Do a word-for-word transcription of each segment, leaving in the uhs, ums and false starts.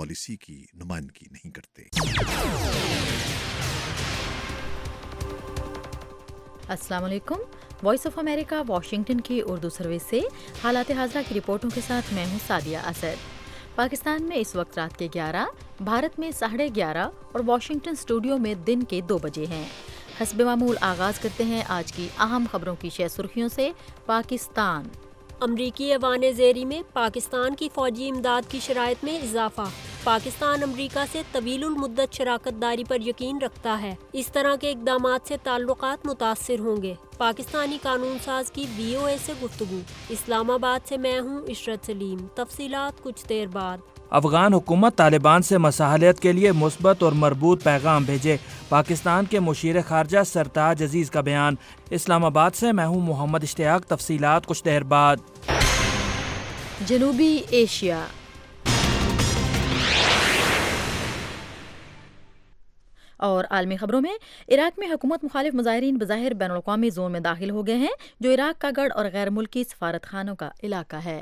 Policy کی نمائندگی نہیں کرتے۔ السلام علیکم، وائس آف امریکہ واشنگٹن کی اردو سروس سے حالات حاضرہ کی رپورٹوں کے ساتھ میں ہوں سعدیہ اسد۔ پاکستان میں اس وقت رات کے گیارہ، بھارت میں ساڑھے گیارہ اور واشنگٹن اسٹوڈیو میں دن کے دو بجے ہیں۔ حسب معمول آغاز کرتے ہیں آج کی اہم خبروں کی شہ سرخیوں سے۔ پاکستان امریکی ایوان زیری میں پاکستان کی فوجی امداد کی شرائط میں اضافہ۔ پاکستان امریکہ سے طویل المدت شراکت داری پر یقین رکھتا ہے، اس طرح کے اقدامات سے تعلقات متاثر ہوں گے۔ پاکستانی قانون ساز کی وی او اے سے گفتگو۔ اسلام آباد سے میں ہوں عشرت سلیم، تفصیلات کچھ دیر بعد۔ افغان حکومت طالبان سے مصالحت کے لیے مثبت اور مربوط پیغام بھیجے، پاکستان کے مشیر خارجہ سرتاج عزیز کا بیان۔ اسلام آباد سے میں ہوں محمد اشتیاق، تفصیلات کچھ دیر بعد۔ جنوبی ایشیا اور عالمی خبروں میں، عراق میں حکومت مخالف مظاہرین بظاہر بین الاقوامی زون میں داخل ہو گئے ہیں، جو عراق کا گڑھ اور غیر ملکی سفارت خانوں کا علاقہ ہے۔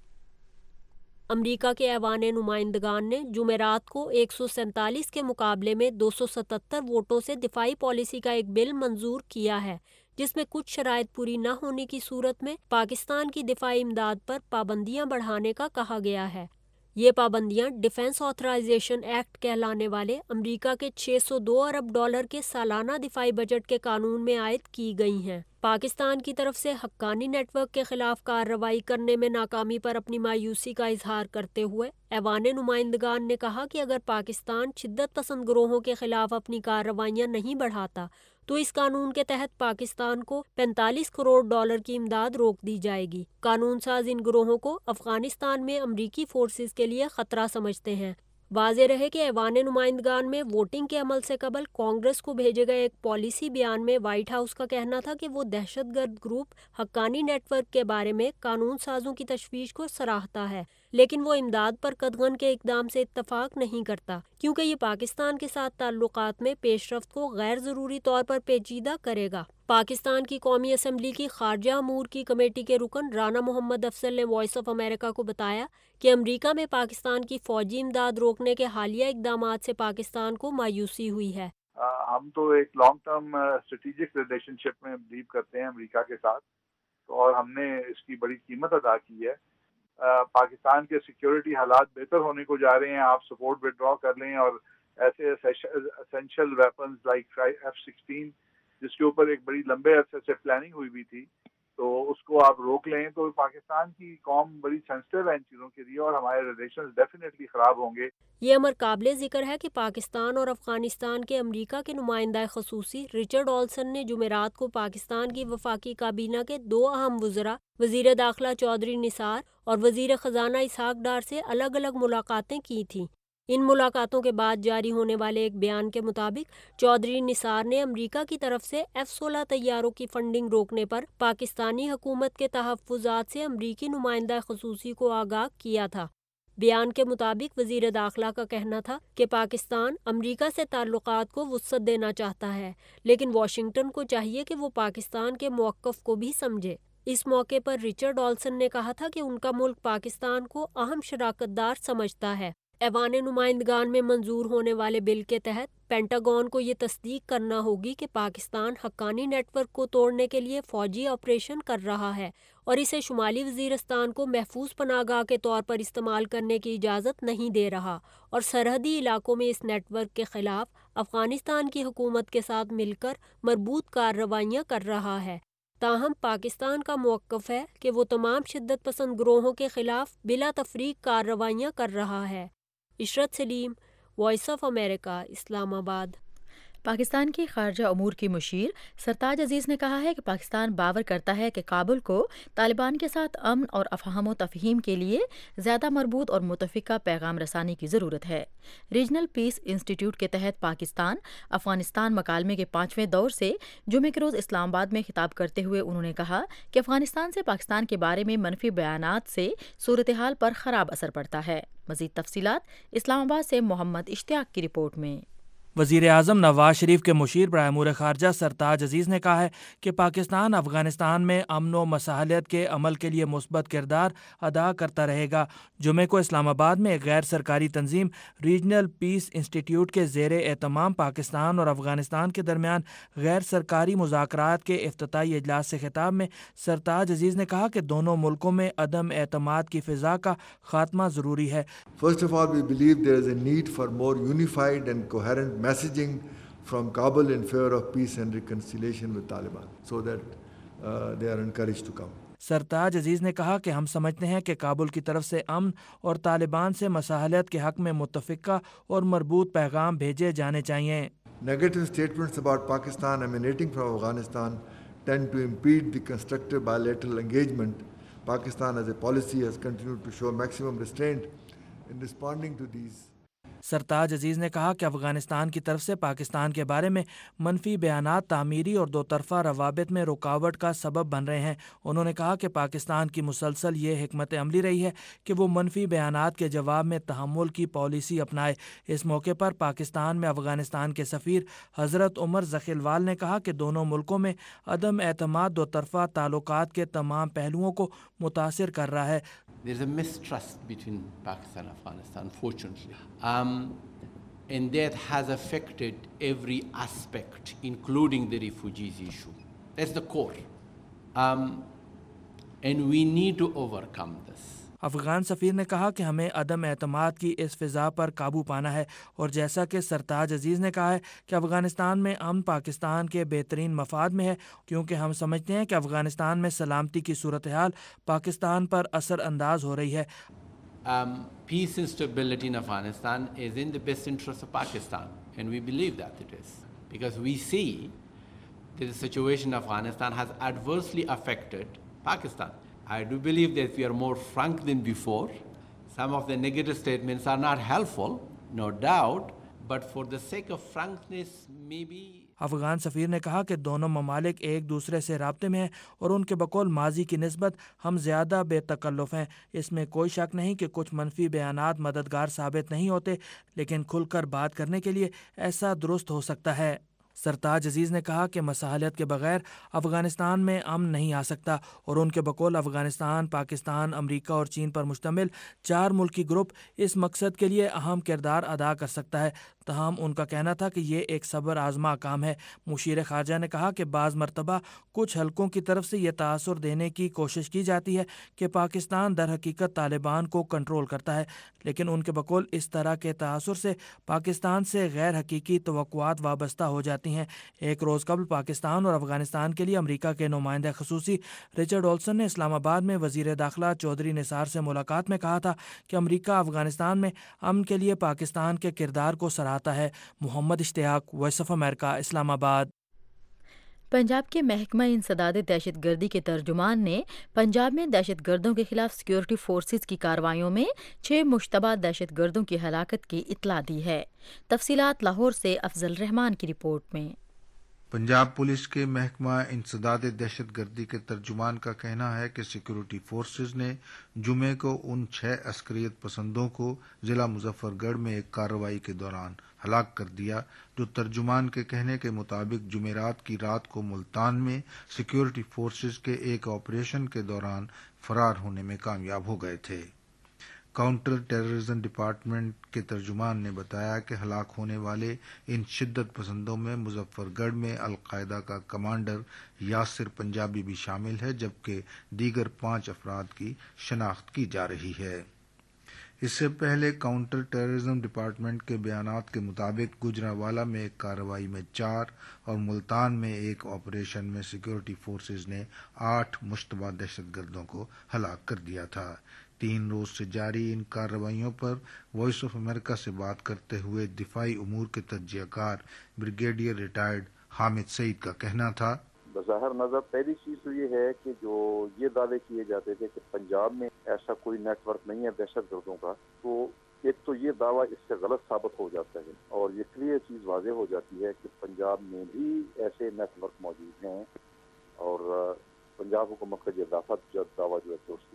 امریکہ کے ایوان نمائندگان نے جمعرات کو ایک سو سینتالیس کے مقابلے میں دو سو ستتر ووٹوں سے دفاعی پالیسی کا ایک بل منظور کیا ہے، جس میں کچھ شرائط پوری نہ ہونے کی صورت میں پاکستان کی دفاعی امداد پر پابندیاں بڑھانے کا کہا گیا ہے۔ یہ پابندیاں ڈیفنس آتھرائزیشن ایکٹ کہلانے والے امریکہ کے چھ سو دو ارب ڈالر کے سالانہ دفاعی بجٹ کے قانون میں عائد کی گئی ہیں۔ پاکستان کی طرف سے حقانی نیٹ ورک کے خلاف کارروائی کرنے میں ناکامی پر اپنی مایوسی کا اظہار کرتے ہوئے ایوان نمائندگان نے کہا کہ اگر پاکستان شدت پسند گروہوں کے خلاف اپنی کارروائیاں نہیں بڑھاتا تو اس قانون کے تحت پاکستان کو پینتالیس کروڑ ڈالر کی امداد روک دی جائے گی۔ قانون ساز ان گروہوں کو افغانستان میں امریکی فورسز کے لیے خطرہ سمجھتے ہیں۔ واضح رہے کہ ایوان نمائندگان میں ووٹنگ کے عمل سے قبل کانگریس کو بھیجے گئے ایک پالیسی بیان میں وائٹ ہاؤس کا کہنا تھا کہ وہ دہشت گرد گروپ حقانی نیٹ ورک کے بارے میں قانون سازوں کی تشویش کو سراہتا ہے، لیکن وہ امداد پر قدغن کے اقدام سے اتفاق نہیں کرتا، کیونکہ یہ پاکستان کے ساتھ تعلقات میں پیش رفت کو غیر ضروری طور پر پیچیدہ کرے گا۔ پاکستان کی قومی اسمبلی کی خارجہ امور کی کمیٹی کے رکن رانا محمد افضل نے وائس آف امریکہ کو بتایا کہ امریکہ میں پاکستان کی فوجی امداد روکنے کے حالیہ اقدامات سے پاکستان کو مایوسی ہوئی ہے۔ ہم تو ایک long term strategic relationship میں بلیو کرتے ہیں امریکہ کے ساتھ، اور ہم نے اس کی بڑی قیمت ادا کی ہے۔ پاکستان کے سیکیورٹی حالات بہتر ہونے کو جا رہے ہیں، آپ سپورٹ ودرا کر لیں، اور ایسے essential weapons like F sixteen جس کے اوپر ایک بڑی لمبے عرصے سے پلاننگ ہوئی ہوئی تھی، تو اس کو آپ روک لیں تو پاکستان کی قوم بڑی سینسٹیو ہے ان چیزوں کے لیے، اور ہمارے ریلیشنز ڈیفینیٹلی خراب ہوں گے۔ یہ امر قابل ذکر ہے کہ پاکستان اور افغانستان کے امریکہ کے نمائندہ خصوصی رچرڈ آلسن نے جمعرات کو پاکستان کی وفاقی کابینہ کے دو اہم وزراء وزیر داخلہ چودھری نثار اور وزیر خزانہ اسحاق ڈار سے الگ الگ ملاقاتیں کی تھیں۔ ان ملاقاتوں کے بعد جاری ہونے والے ایک بیان کے مطابق چودھری نثار نے امریکہ کی طرف سے ایف سولہ طیاروں کی فنڈنگ روکنے پر پاکستانی حکومت کے تحفظات سے امریکی نمائندہ خصوصی کو آگاہ کیا تھا۔ بیان کے مطابق وزیر داخلہ کا کہنا تھا کہ پاکستان امریکہ سے تعلقات کو وسعت دینا چاہتا ہے، لیکن واشنگٹن کو چاہیے کہ وہ پاکستان کے موقف کو بھی سمجھے۔ اس موقع پر رچرڈ آلسن نے کہا تھا کہ ان کا ملک پاکستان کو اہم شراکت دار سمجھتا ہے۔ ایوان نمائندگان میں منظور ہونے والے بل کے تحت پینٹاگون کو یہ تصدیق کرنا ہوگی کہ پاکستان حقانی نیٹ ورک کو توڑنے کے لیے فوجی آپریشن کر رہا ہے اور اسے شمالی وزیرستان کو محفوظ پناہ گاہ کے طور پر استعمال کرنے کی اجازت نہیں دے رہا، اور سرحدی علاقوں میں اس نیٹ ورک کے خلاف افغانستان کی حکومت کے ساتھ مل کر مربوط کارروائیاں کر رہا ہے۔ تاہم پاکستان کا موقف ہے کہ وہ تمام شدت پسند گروہوں کے خلاف بلا تفریق کارروائیاں کر رہا ہے۔ عشرت سلیم، وائس آف امریکہ، اسلام آباد۔ پاکستان کی خارجہ امور کی مشیر سرتاج عزیز نے کہا ہے کہ پاکستان باور کرتا ہے کہ کابل کو طالبان کے ساتھ امن اور افہام و تفہیم کے لیے زیادہ مربوط اور متفقہ پیغام رسانی کی ضرورت ہے۔ ریجنل پیس انسٹی ٹیوٹ کے تحت پاکستان افغانستان مکالمے کے پانچویں دور سے جمعے کے روز اسلام آباد میں خطاب کرتے ہوئے انہوں نے کہا کہ افغانستان سے پاکستان کے بارے میں منفی بیانات سے صورتحال پر خراب اثر پڑتا ہے۔ مزید تفصیلات اسلام آباد سے محمد اشتیاق کی رپورٹ میں۔ وزیر اعظم نواز شریف کے مشیر برائے امور خارجہ سرتاج عزیز نے کہا ہے کہ پاکستان افغانستان میں امن و مصالحت کے عمل کے لیے مثبت کردار ادا کرتا رہے گا۔ جمعے کو اسلام آباد میں ایک غیر سرکاری تنظیم ریجنل پیس انسٹیٹیوٹ کے زیر اہتمام پاکستان اور افغانستان کے درمیان غیر سرکاری مذاکرات کے افتتاحی اجلاس سے خطاب میں سرتاج عزیز نے کہا کہ دونوں ملکوں میں عدم اعتماد کی فضا کا خاتمہ ضروری ہے۔ First of all, we believe there is a need for more unified and coherent messaging from Kabul in favor of peace and reconciliation with Taliban, so that uh, they are encouraged to come. سرتاج عزیز نے کہا کہ ہم سمجھتے ہیں کہ کابل کی طرف سے امن اور طالبان سے مصالحت کے حق میں متفقہ اور مربوط پیغام بھیجے جانے چاہیے۔ Negative statements about Pakistan emanating from Afghanistan tend to impede the constructive bilateral engagement. Pakistan as a policy has continued to show maximum restraint in responding to these. سرتاج عزیز نے کہا کہ افغانستان کی طرف سے پاکستان کے بارے میں منفی بیانات تعمیری اور دو طرفہ روابط میں رکاوٹ کا سبب بن رہے ہیں۔ انہوں نے کہا کہ پاکستان کی مسلسل یہ حکمت عملی رہی ہے کہ وہ منفی بیانات کے جواب میں تحمل کی پالیسی اپنائے۔ اس موقع پر پاکستان میں افغانستان کے سفیر حضرت عمر ذخیلوال نے کہا کہ دونوں ملکوں میں عدم اعتماد دو طرفہ تعلقات کے تمام پہلوؤں کو متاثر کر رہا ہے۔ There's a mistrust between Pakistan and Afghanistan, unfortunately. Um, and that has affected every aspect, including the refugees issue. That's the core. Um, and we need to overcome this. Afghan سفیر نے کہا کہ ہمیں عدم اعتماد کی اس فضا پر قابو پانا ہے، اور جیسا کہ سرتاج عزیز نے کہا ہے کہ افغانستان میں امن پاکستان کے بہترین مفاد میں ہے، کیونکہ ہم سمجھتے ہیں کہ افغانستان میں سلامتی کی صورتحال پاکستان پر اثر انداز ہو رہی ہے۔ Um, peace and stability in Afghanistan is in the best interest of Pakistan, and we believe that it is, because we see that the situation in Afghanistan has adversely affected Pakistan. I do believe that we are more frank than before. Some of the negative statements are not helpful, no doubt, but for the sake of frankness, maybe. Afghan سفیر نے کہا کہ دونوں ممالک ایک دوسرے سے رابطے میں ہیں اور ان کے بقول ماضی کی نسبت ہم زیادہ بے تکلف ہیں۔ اس میں کوئی شک نہیں کہ کچھ منفی بیانات مددگار ثابت نہیں ہوتے، لیکن کھل کر بات کرنے کے لیے ایسا درست ہو سکتا ہے۔ سرتاج عزیز نے کہا کہ مصالحت کے بغیر افغانستان میں امن نہیں آ سکتا، اور ان کے بقول افغانستان، پاکستان، امریکہ اور چین پر مشتمل چار ملکی گروپ اس مقصد کے لیے اہم کردار ادا کر سکتا ہے۔ تاہم ان کا کہنا تھا کہ یہ ایک صبر آزما کام ہے۔ مشیر خارجہ نے کہا کہ بعض مرتبہ کچھ حلقوں کی طرف سے یہ تاثر دینے کی کوشش کی جاتی ہے کہ پاکستان در حقیقت طالبان کو کنٹرول کرتا ہے، لیکن ان کے بقول اس طرح کے تاثر سے پاکستان سے غیر حقیقی توقعات وابستہ ہو جاتی ہیں۔ ایک روز قبل پاکستان اور افغانستان کے لیے امریکہ کے نمائندہ خصوصی رچرڈ اولسن نے اسلام آباد میں وزیر داخلہ چودھری نثار سے ملاقات میں کہا تھا کہ امریکہ افغانستان میں امن کے لیے پاکستان کے کردار کو سراہتا ہے۔ محمد اشتیاق، وائس آف امریکہ، اسلام آباد۔ پنجاب کے محکمہ انسداد دہشت گردی کے ترجمان نے پنجاب میں دہشت گردوں کے خلاف سیکورٹی فورسز کی کارروائیوں میں چھ مشتبہ دہشت گردوں کی ہلاکت کی اطلاع دی ہے۔ تفصیلات لاہور سے افضل رحمان کی رپورٹ میں۔ پنجاب پولیس کے محکمہ انسداد دہشت گردی کے ترجمان کا کہنا ہے کہ سیکورٹی فورسز نے جمعے کو ان چھ عسکریت پسندوں کو ضلع مظفر گڑھ میں ایک کارروائی کے دوران ہلاک کر دیا، جو ترجمان کے کہنے کے مطابق جمعرات کی رات کو ملتان میں سیکورٹی فورسز کے ایک آپریشن کے دوران فرار ہونے میں کامیاب ہو گئے تھے۔ کاؤنٹر ٹیررزم ڈپارٹمنٹ کے ترجمان نے بتایا کہ ہلاک ہونے والے ان شدت پسندوں میں مظفر گڑھ میں القاعدہ کا کمانڈر یاسر پنجابی بھی شامل ہے، جبکہ دیگر پانچ افراد کی شناخت کی جا رہی ہے۔ اس سے پہلے کاؤنٹر ٹیررزم ڈپارٹمنٹ کے بیانات کے مطابق گجرانوالہ میں ایک کارروائی میں چار اور ملتان میں ایک آپریشن میں سیکورٹی فورسز نے آٹھ مشتبہ دہشت گردوں کو ہلاک کر دیا تھا۔ تین روز سے جاری ان کارروائیوں پر وائس آف امریکہ سے بات کرتے ہوئے دفاعی امور کے تجزیہ کار بریگیڈیئر ریٹائرڈ حامد سعید کا کہنا تھا، بظاہر نظر پہلی چیز تو یہ ہے کہ جو یہ دعوے کیے جاتے تھے کہ پنجاب میں ایسا کوئی نیٹ ورک نہیں ہے دہشت گردوں کا، تو ایک تو یہ دعویٰ اس سے غلط ثابت ہو جاتا ہے، اور یہ کلیئر چیز واضح ہو جاتی ہے کہ پنجاب میں بھی ایسے نیٹ ورک موجود ہیں، اور پنجاب حکومت کا یہ دعویٰ جو ہے درست نہیں ہے۔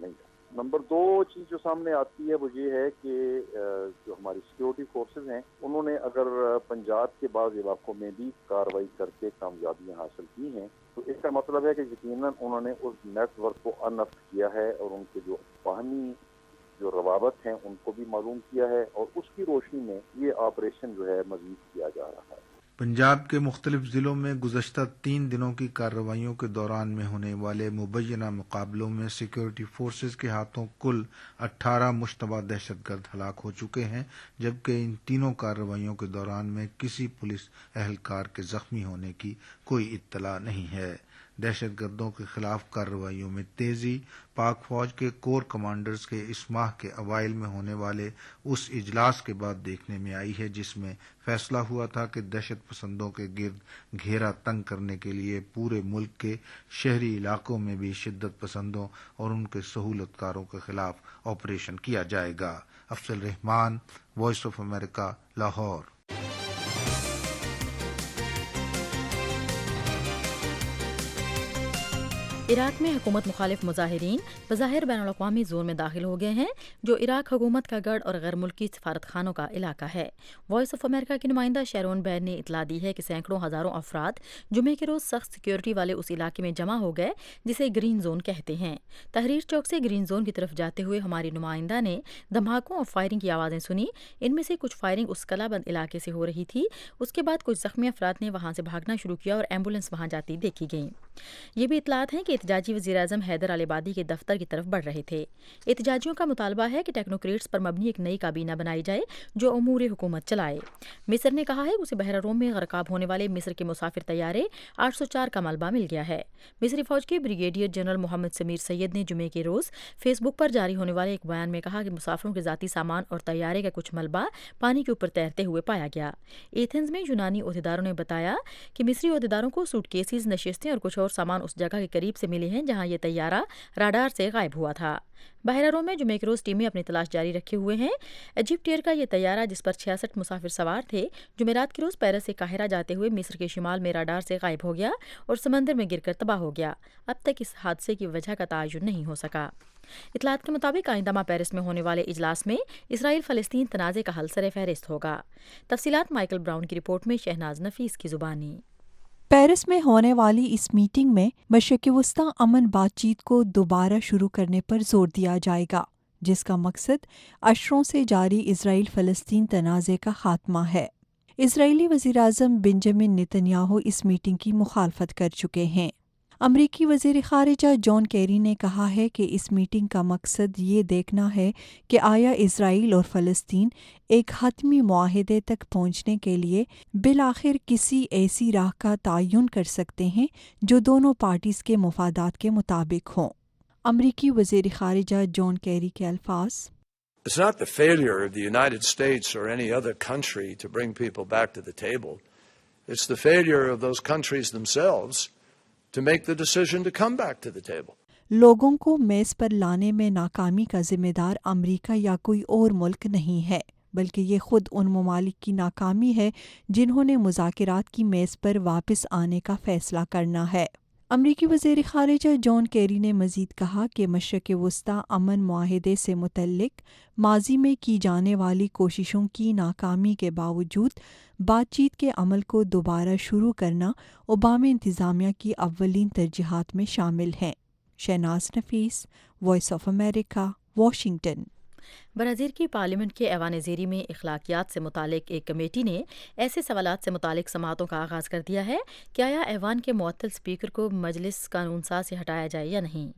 نمبر دو چیز جو سامنے آتی ہے وہ یہ ہے کہ جو ہماری سیکورٹی فورسز ہیں انہوں نے اگر پنجاب کے بعض علاقوں میں بھی کارروائی کر کے کامیابیاں حاصل کی ہیں تو اس کا مطلب ہے کہ یقیناً انہوں نے اس نیٹ ورک کو انف کیا ہے اور ان کے جو باہمی جو روابط ہیں ان کو بھی معلوم کیا ہے اور اس کی روشنی میں یہ آپریشن جو ہے مزید کیا جا رہا ہے۔ پنجاب کے مختلف ضلعوں میں گزشتہ تین دنوں کی کارروائیوں کے دوران میں ہونے والے مبینہ مقابلوں میں سیکورٹی فورسز کے ہاتھوں کل اٹھارہ مشتبہ دہشت گرد ہلاک ہو چکے ہیں، جبکہ ان تینوں کارروائیوں کے دوران میں کسی پولیس اہلکار کے زخمی ہونے کی کوئی اطلاع نہیں ہے۔ دہشت گردوں کے خلاف کارروائیوں میں تیزی پاک فوج کے کور کمانڈرز کے اس ماہ کے اوائل میں ہونے والے اس اجلاس کے بعد دیکھنے میں آئی ہے جس میں فیصلہ ہوا تھا کہ دہشت پسندوں کے گرد گھیرا تنگ کرنے کے لیے پورے ملک کے شہری علاقوں میں بھی شدت پسندوں اور ان کے سہولت کاروں کے خلاف آپریشن کیا جائے گا۔ Afzal Rahman, Voice of America, Lahore. Iraq میں حکومت مخالف مظاہرین بظاہر بین الاقوامی زون میں داخل ہو گئے ہیں جو عراق حکومت کا گڑھ اور غیر ملکی سفارت خانوں کا علاقہ ہے۔ وائس آف امریکہ کی نمائندہ شیرون بین نے اطلاع دی ہے کہ سینکڑوں ہزاروں افراد جمعے کے روز سخت سیکیورٹی والے اس علاقے میں جمع ہو گئے جسے گرین زون کہتے ہیں۔ تحریر چوک سے گرین زون کی طرف جاتے ہوئے ہماری نمائندہ نے دھماکوں اور فائرنگ کی آوازیں سنی۔ ان میں سے کچھ فائرنگ اس کلا بند علاقے سے ہو رہی تھی۔ اس کے بعد کچھ زخمی افراد نے وہاں سے بھاگنا شروع کیا اور ایمبولینس وہاں جاتی دیکھی گئیں۔ یہ بھی اطلاعات ہیں کہ احتجاجی وزیر اعظم حیدر العبادی کے دفتر کی طرف بڑھ رہے تھے۔ احتجاجیوں کا مطالبہ ہے کہ ٹیکنوکریٹس پر مبنی ایک نئی کابینہ بنائی جائے جو امور حکومت چلائے۔ مصر نے کہا ہے کہ اسے بحر روم میں غرقاب ہونے والے مصر کے مسافر طیارے آٹھ سو چار کا ملبہ مل گیا ہے۔ مصری فوج کے brigadier general Muhammad Samir Sayed نے جمعے کے روز فیس بک پر جاری ہونے والے ایک بیان میں کہا کہ مسافروں کے ذاتی سامان اور طیارے کا کچھ ملبہ پانی کے اوپر تیرتے ہوئے پایا گیا۔ ایتھنز میں یونانی عہدیداروں نے بتایا کہ مصری عہدیداروں کو سوٹ کیسز، نشستیں اور کچھ اور سامان اس جگہ کے قریب سے ملے ہیں جہاں یہ طیارہ راڈار سے غائب ہوا تھا۔ بحیرہ روم میں جمعے کے روز ٹیمیں اپنی تلاش جاری رکھے ہوئے ہیں۔ ایجپٹ ایئر کا یہ طیارہ جس پر چھیاسٹھ مسافر سوار تھے جمعرات کے روز پیرس سے قاہرہ جاتے ہوئے مصر کے شمال میں راڈار سے غائب ہو گیا اور سمندر میں گر کر تباہ ہو گیا۔ اب تک اس حادثے کی وجہ کا تعین نہیں ہو سکا۔ اطلاعات کے مطابق آئندہ ماہ پیرس میں ہونے والے اجلاس میں اسرائیل فلسطین تنازع کا حل سر فہرست ہوگا۔ تفصیلات مائیکل براؤن کی رپورٹ میں شہناز نفیس کی زبانی۔ پیرس میں ہونے والی اس میٹنگ میں مشرق وسطی امن بات چیت کو دوبارہ شروع کرنے پر زور دیا جائے گا، جس کا مقصد اشروں سے جاری اسرائیل فلسطین تنازع کا خاتمہ ہے۔ اسرائیلی وزیراعظم بنجامن نتنیاہو اس میٹنگ کی مخالفت کر چکے ہیں۔ امریکی وزیر خارجہ جان کیری نے کہا ہے کہ اس میٹنگ کا مقصد یہ دیکھنا ہے کہ آیا اسرائیل اور فلسطین ایک حتمی معاہدے تک پہنچنے کے لیے بالآخر کسی ایسی راہ کا تعین کر سکتے ہیں جو دونوں پارٹیز کے مفادات کے مطابق ہوں۔ امریکی وزیر خارجہ جان کیری کے الفاظ: It's not the failure of the United States or any other country to bring people back to the table. It's the failure of those countries themselves to make the decision to come back to the table. لوگوں کو میز پر لانے میں ناکامی کا ذمہ دار امریکہ یا کوئی اور ملک نہیں ہے، بلکہ یہ خود ان ممالک کی ناکامی ہے جنہوں نے مذاکرات کی میز پر واپس آنے کا فیصلہ کرنا ہے۔ امریکی وزیر خارجہ جان کیری نے مزید کہا کہ مشرق وسطی امن معاہدے سے متعلق ماضی میں کی جانے والی کوششوں کی ناکامی کے باوجود بات چیت کے عمل کو دوبارہ شروع کرنا اوباما انتظامیہ کی اولین ترجیحات میں شامل ہیں۔ Shahnaz Nafees, voice of America, Washington. Brazil کی پارلیمنٹ کے ایوان زیری میں اخلاقیات سے متعلق ایک کمیٹی نے ایسے سوالات سے متعلق سماعتوں کا آغاز کر دیا ہے کہ آیا ایوان کے معطل اسپیکر کو مجلس قانون ساز سے ہٹایا جائے یا نہیں۔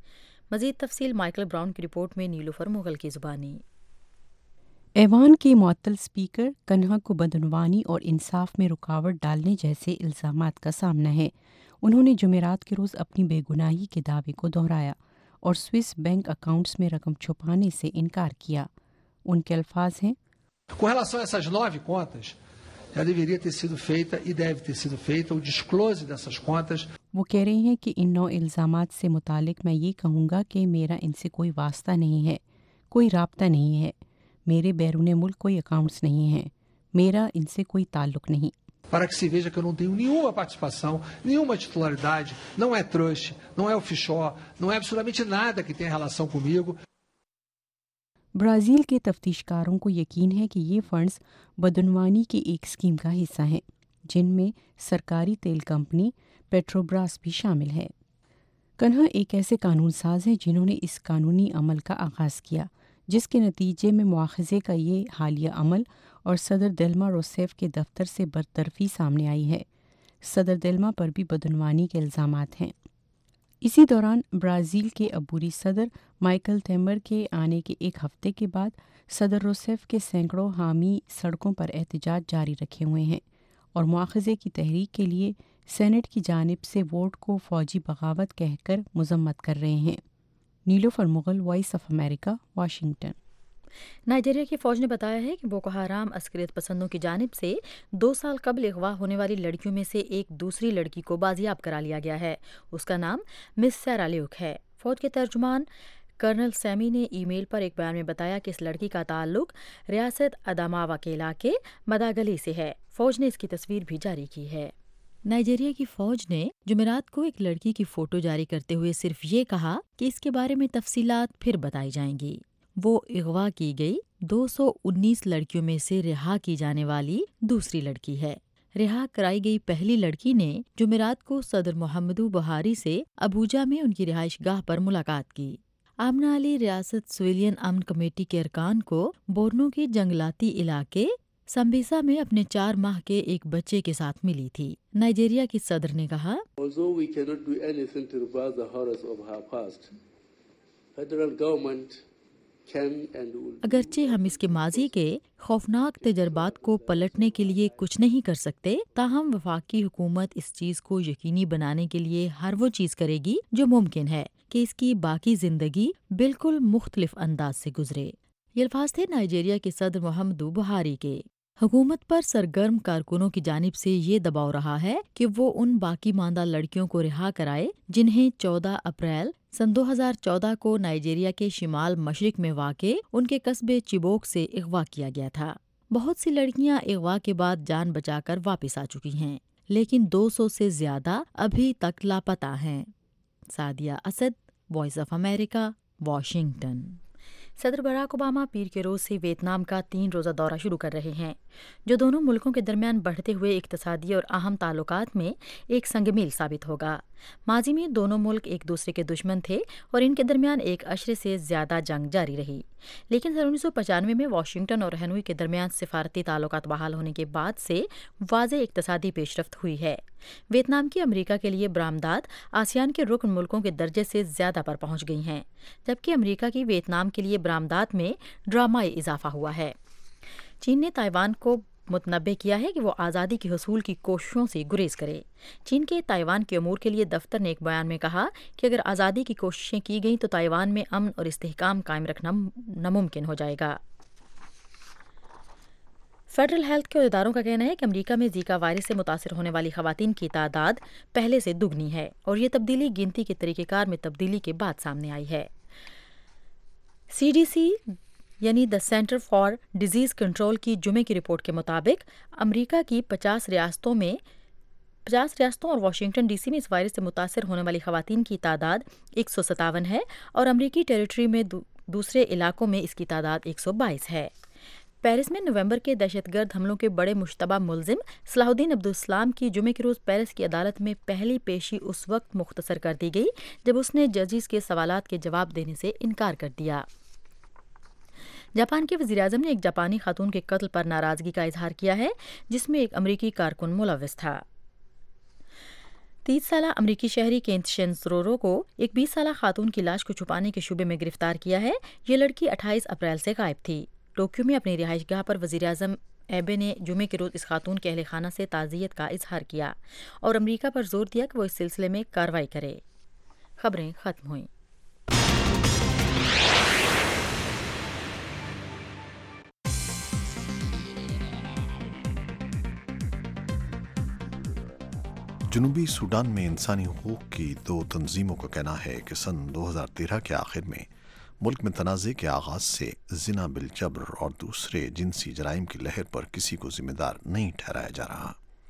مزید تفصیل مائیکل براؤن کی رپورٹ میں نیلوفر مغل کی زبانی۔ ایوان کے معطل اسپیکر کنہا کو بدعنوانی اور انصاف میں رکاوٹ ڈالنے جیسے الزامات کا سامنا ہے۔ انہوں نے جمعرات کے روز اپنی بے گناہی کے دعوے کو دہرایا اور سوئس بینک اکاؤنٹس میں رقم چھپانے سے انکار کیا۔ ان کے الفاظ ہیں: Com relação a essas nove contas, já deveria ter sido feita e deve ter sido feita o disclose dessas contas. وہ کہہ رہے ہیں کہ ان نو الزامات سے متعلق میں یہ کہوں گا کہ میرا ان سے کوئی واسطہ نہیں ہے، کوئی رابطہ نہیں ہے، میرے بیرون ملک کوئی اکاؤنٹس نہیں ہیں، میرا ان سے کوئی تعلق نہیں۔ para que se veja que eu não tenho nenhuma participação, nenhuma titularidade, não é trust, não é offshore, não é absolutamente nada que tenha relação comigo. Brazil के तफ्तीशकारों को यकीन है कि ये फंड्स बदनवानी की एक स्कीम का हिस्सा हैं, जिनमें सरकारी तेल कंपनी पेट्रोब्रास भी शामिल है। कन्हा एक ऐसे कानून साज हैं जिन्होंने इस कानूनी अमल का आगाज़ किया, जिसके नतीजे में मुआखज़े का ये हालिया अमल और सदर दिल्मा रोसेफ के दफ्तर से बरतरफी सामने आई है। सदर दिल्मा पर भी बदनवानी के इल्ज़ामात हैं। इसी दौरान ब्राज़ील के अबूरी सदर माइकल तेमर के आने के एक हफ्ते के बाद सदर रोसेफ के सैकड़ों हामी सड़कों पर एहतजाज जारी रखे हुए हैं और मुआखज़े की तहरीक के लिए सेनेट की जानिब से वोट को फ़ौजी बगावत कहकर मज़म्मत कर रहे हैं। Nilofar Mughal, Voice of America, Washington. Nigeria की फौज ने बताया है कि बोको हराम अस्करियत पसंदों की जानिब से दो साल कबल अगवा होने वाली लड़कियों में से एक दूसरी लड़की को बाजियाब करा लिया गया है। उसका नाम मिस सैरा ल्यूक है। फौज के तर्जुमान कर्नल सैमी ने ईमेल पर एक बयान में बताया कि इस लड़की का ताल्लुक रियासत अदामावा के इलाके मदागली से है। फौज ने इसकी तस्वीर भी जारी की है। नाइजीरिया की फौज ने जुमेरात को एक लड़की की फोटो जारी करते हुए सिर्फ ये कहा कि इसके बारे में तफसीलात फिर बताई जाएंगी। वो अगवा की गई दो सौ उन्नीस लड़कियों में से रिहा की जाने वाली दूसरी लड़की है। रिहा कराई गई पहली लड़की ने जुमेरात को सदर मोहम्मदू बुहारी से अबूजा में उनकी रिहाइश गाह पर मुलाकात की। आमना अली रियासत सिविलियन अमन कमेटी के अरकान को बोर्नो के जंगलाती इलाके संबीसा में अपने चार माह के एक बच्चे के साथ मिली थी। नाइजीरिया की सदर ने कहा, अगरचे हम इसके माजी के खौफनाक तजर्बात को पलटने के लिए कुछ नहीं कर सकते, ताहम वफाकी हुकूमत इस चीज़ को यकीनी बनाने के लिए हर वो चीज़ करेगी जो मुमकिन है कि इसकी बाकी ज़िंदगी बिल्कुल मुख्तलिफ अंदाज से गुजरे। ये अल्फाज थे नाइजीरिया के सदर मोहम्मदू बुहारी के। हुकूमत पर सरगर्म कारकुनों की जानिब से ये दबाव रहा है कि वो उन बाकी मांदा लड़कियों को रिहा कराए जिन्हें चौदह अप्रैल सन दो हज़ार चौदह को नाइजीरिया के शिमाल मशरिक में वाक़े उनके कस्बे चिबोक से अगवा किया गया था। बहुत सी लड़कियां अगवा के बाद जान बचाकर वापस आ चुकी हैं, लेकिन दो सौ से ज्यादा अभी तक लापता हैं। Sadia Asad, voice of America, Washington. सदर बराक ओबामा पीर के रोज से वियतनाम का तीन रोज़ा दौरा शुरू कर रहे हैं, जो दोनों मुल्कों के दरमियान बढ़ते हुए इक्तिसादी और अहम ताल्लुकात में एक संगमील साबित होगा। माजी में दोनों मुल्क एक दूसरे के दुश्मन थे और इनके दरमियान एक अशरे से ज्यादा जंग जारी रही, लेकिन सन उन्नीस सौ पचानवे में वाशिंगटन और हनोई के दरमियान सिफारती ताल्लुकात बहाल होने के बाद से वाज़ेह इक्तिसादी पेशरफ्त हुई है। वियतनाम की अमेरिका के लिए बरामदात आसियान के रुकन मुल्कों के दर्जे से ज्यादा पर पहुंच गई हैं, जबकि अमेरिका की वियतनाम के लिए बरामदात में ड्रामाई इजाफा हुआ है। चीन ने ताइवान को मुतनब्बे किया है कि वो आज़ादी के हसूल की कोशिशों से गुरेज करे। चीन के ताइवान के अमूर के लिए दफ्तर ने एक बयान में कहा कि अगर आज़ादी की कोशिशें की गईं तो ताइवान में अमन और इस्तेहकाम कायम रखना नामुमकिन हो जाएगा। फेडरल हेल्थ के इदारों का कहना है कि अमेरिका में जीका वायरस से मुतासर होने वाली खवातीन की तादाद पहले से दुगनी है और ये तब्दीली गिनती के तरीक़ेकार में तब्दीली के बाद सामने आई है। सी डी सी यानी the centre for disease control की जुमे की रिपोर्ट के मुताबिक अमेरिका की पचास रियासतों में पचास रियासतों और वाशिंगटन डीसी में इस वायरस से मुतासर होने वाली खवातीन की तादाद एक सौ सतावन है और अमरीकी टेरिटरी में दू, दूसरे इलाकों में इसकी तादाद एक सौ बाईस है। पेरिस में नवंबर के दहशतगर्द हमलों के बड़े मुश्तबा मुलजिम सलाहुद्दीन अब्दुलसलाम की जुमे के रोज़ पेरिस की अदालत में पहली पेशी उस वक्त मुख्तसर कर दी गई जब उसने जजिस के सवालात के जवाब देने से इनकार कर दिया। जापान के वज़ीर-ए-आज़म ने एक जापानी खातून के कत्ल पर नाराज़गी का इजहार किया है, जिसमें एक अमरीकी कारकुन मुलव्वस था। तीस साला अमरीकी शहरी केंट शिंजरोरो को एक बीस साला खातून की लाश को छुपाने के शुबे में गिरफ्तार किया है। ये लड़की अट्ठाईस अप्रैल से गायब थी। टोक्यो में अपनी रिहाइशगाह पर वज़ीर-ए-आज़म एबे ने जुमे के रोज़ इस खातून के अहले खाना से ताज़ियत का इजहार किया और अमरीका पर जोर दिया कि वो इस सिलसिले में कार्रवाई करे। खबरें खत्म हुईं। जनूबी सूडान में इंसानी हुकूक की दो तंजीमों का कहना है कि सन दो हज़ार तेरह के आखिर में मुल्क में तनाज़े के आगाज़ से ज़िना बिल जबर और दूसरे जिनसी जराइम की लहर पर किसी को जिम्मेदार नहीं ठहराया जा रहा।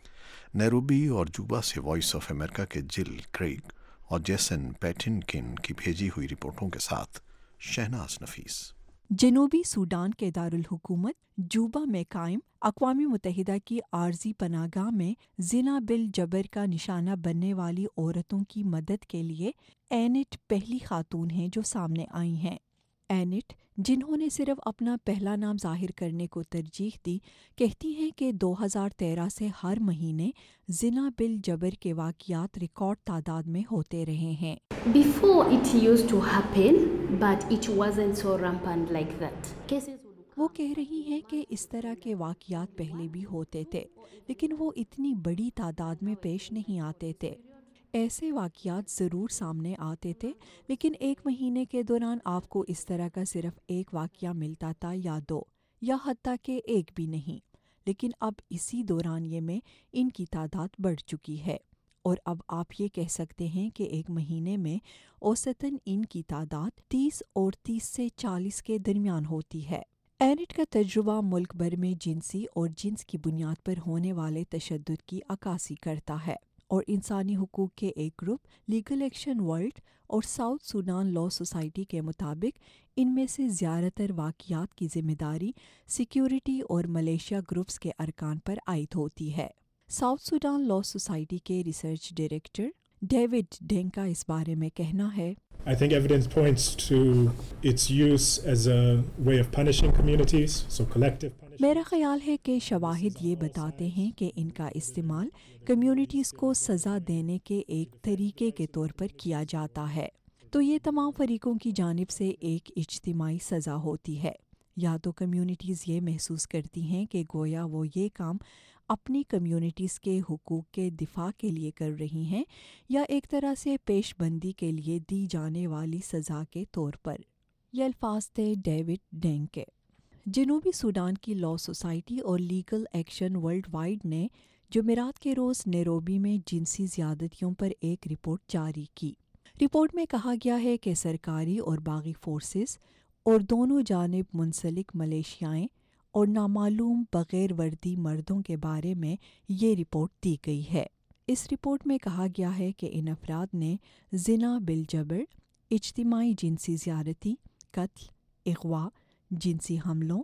نیروبی اور جوبا سے وائس آف امریکہ کے جل کریگ اور جیسن پیٹنکن کی بھیجی ہوئی رپورٹوں کے ساتھ شہناز نفیس۔ جنوبی سوڈان کے دارالحکومت جوبا میں قائم اقوام متحدہ کی عارضی پناہ گاہ میں زنا بل جبر کا نشانہ بننے والی عورتوں کی مدد کے لیے اینٹ پہلی خاتون ہیں جو سامنے آئی ہیں۔ اینٹ، جنہوں نے صرف اپنا پہلا نام ظاہر کرنے کو ترجیح دی، کہتی ہیں کہ دو ہزار تیرہ سے ہر مہینے زنا بل جبر کے واقعات ریکارڈ تعداد میں ہوتے رہے ہیں۔ Before it used to happen, but it wasn't so rampant like that. Cases وہ کہہ رہی ہیں کہ اس طرح کے واقعات پہلے بھی ہوتے تھے، لیکن وہ اتنی بڑی تعداد میں پیش نہیں آتے تھے۔ ایسے واقعات ضرور سامنے آتے تھے، لیکن ایک مہینے کے دوران آپ کو اس طرح کا صرف ایک واقعہ ملتا تھا یا دو، یا حتیٰ کہ ایک بھی نہیں۔ لیکن اب اسی دورانیے میں ان کی تعداد بڑھ چکی ہے، اور اب آپ یہ کہہ سکتے ہیں کہ ایک مہینے میں اوسطاً ان کی تعداد تیس اور تیس سے چالیس کے درمیان ہوتی ہے۔ اینٹ کا تجربہ ملک بھر میں جنسی اور جنس کی بنیاد پر ہونے والے تشدد کی عکاسی کرتا ہے، اور انسانی حقوق کے ایک گروپ لیگل ایکشن ورلڈ اور ساؤتھ سوڈان لا سوسائٹی کے مطابق ان میں سے زیادہ تر واقعات کی ذمہ داری سیکیورٹی اور ملیشیا گروپس کے ارکان پر عائد ہوتی ہے۔ ساؤتھ سوڈان لا سوسائٹی کے ریسرچ ڈائریکٹر ڈیوڈ ڈینگ کا اس بارے میں کہنا ہے، I think evidence points to its use as a way of punishing communities, so collective punishment. میرا خیال ہے کہ شواہد یہ بتاتے ہیں کہ ان کا استعمال کمیونٹیز کو سزا دینے کے ایک طریقے کے طور پر کیا جاتا ہے، تو یہ تمام فریقوں کی جانب سے ایک اجتماعی سزا ہوتی ہے۔ یا تو کمیونٹیز یہ محسوس کرتی ہیں کہ گویا وہ یہ کام اپنی کمیونٹیز کے حقوق کے دفاع کے لیے کر رہی ہیں، یا ایک طرح سے پیش بندی کے لیے دی جانے والی سزا کے طور پر۔ یہ الفاظ تھے ڈیوڈ ڈینگ کے۔ جنوبی سوڈان کی لا سوسائٹی اور لیگل ایکشن ورلڈ وائڈ نے جمعرات کے روز نیروبی میں جنسی زیادتیوں پر ایک رپورٹ جاری کی۔ رپورٹ میں کہا گیا ہے کہ سرکاری اور باغی فورسز اور دونوں جانب منسلک ملیشیائیں اور نامعلوم بغیر وردی مردوں کے بارے میں یہ رپورٹ دی گئی ہے۔ اس رپورٹ میں کہا گیا ہے کہ ان افراد نے زنا بالجبر، اجتماعی جنسی زیارتی، قتل، اغوا، جنسی حملوں،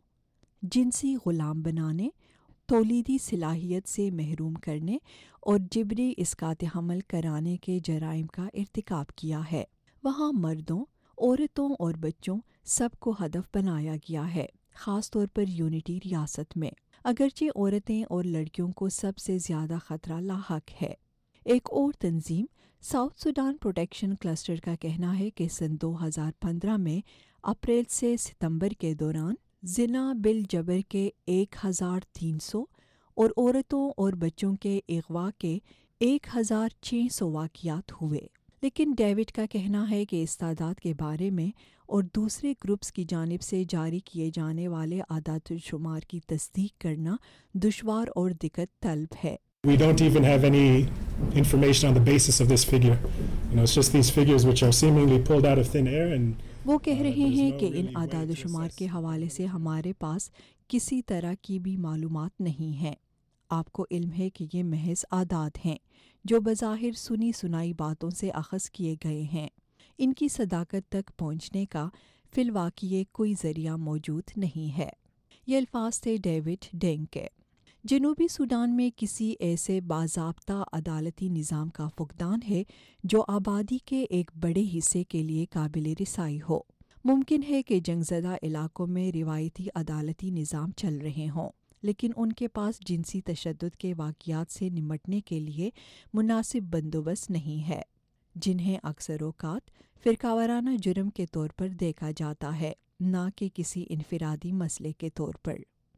جنسی غلام بنانے، تولیدی صلاحیت سے محروم کرنے اور جبری اسقاط حمل کرانے کے جرائم کا ارتکاب کیا ہے۔ وہاں مردوں، عورتوں اور بچوں سب کو ہدف بنایا گیا ہے، خاص طور پر یونٹی ریاست میں، اگرچہ عورتیں اور لڑکیوں کو سب سے زیادہ خطرہ لاحق ہے۔ ایک اور تنظیم ساؤتھ سوڈان پروٹیکشن کلسٹر کا کہنا ہے کہ سن دو ہزار پندرہ میں اپریل سے ستمبر کے دوران زنا بل جبر کے ایک ہزار تین سو اور عورتوں اور بچوں کے اغوا کے ایک ہزار چھ سو واقعات ہوئے، لیکن ڈیوڈ کا کہنا ہے کہ اس تعداد کے بارے میں اور دوسرے گروپس کی جانب سے جاری کیے جانے والے اعداد و شمار کی تصدیق کرنا دشوار اور دقت طلب ہے۔ We don't even have any information on the basis of this figure. You know, it's just these figures which are seemingly pulled out of thin air and وہ کہہ رہے ہیں کہ ان اعداد و شمار کے حوالے سے ہمارے پاس کسی طرح کی بھی معلومات نہیں ہیں۔ آپ کو علم ہے کہ یہ محض اعداد ہیں جو بظاہر سنی سنائی باتوں سے اخذ کیے گئے ہیں۔ ان کی صداقت تک پہنچنے کا فی الواقع کوئی ذریعہ موجود نہیں ہے۔ یہ الفاظ تھے ڈیوڈ ڈینگ کے۔ جنوبی سوڈان میں کسی ایسے باضابطہ عدالتی نظام کا فقدان ہے جو آبادی کے ایک بڑے حصے کے لیے قابل رسائی ہو۔ ممکن ہے کہ جنگ زدہ علاقوں میں روایتی عدالتی نظام چل رہے ہوں، لیکن ان کے پاس جنسی تشدد کے واقعات سے نمٹنے کے لیے مناسب بندوبست نہیں ہے، جنہیں اکثر اوقات فرقہ وارانہ جرم کے طور پر دیکھا جاتا ہے، نہ کہ کسی انفرادی مسئلے کے طور پر۔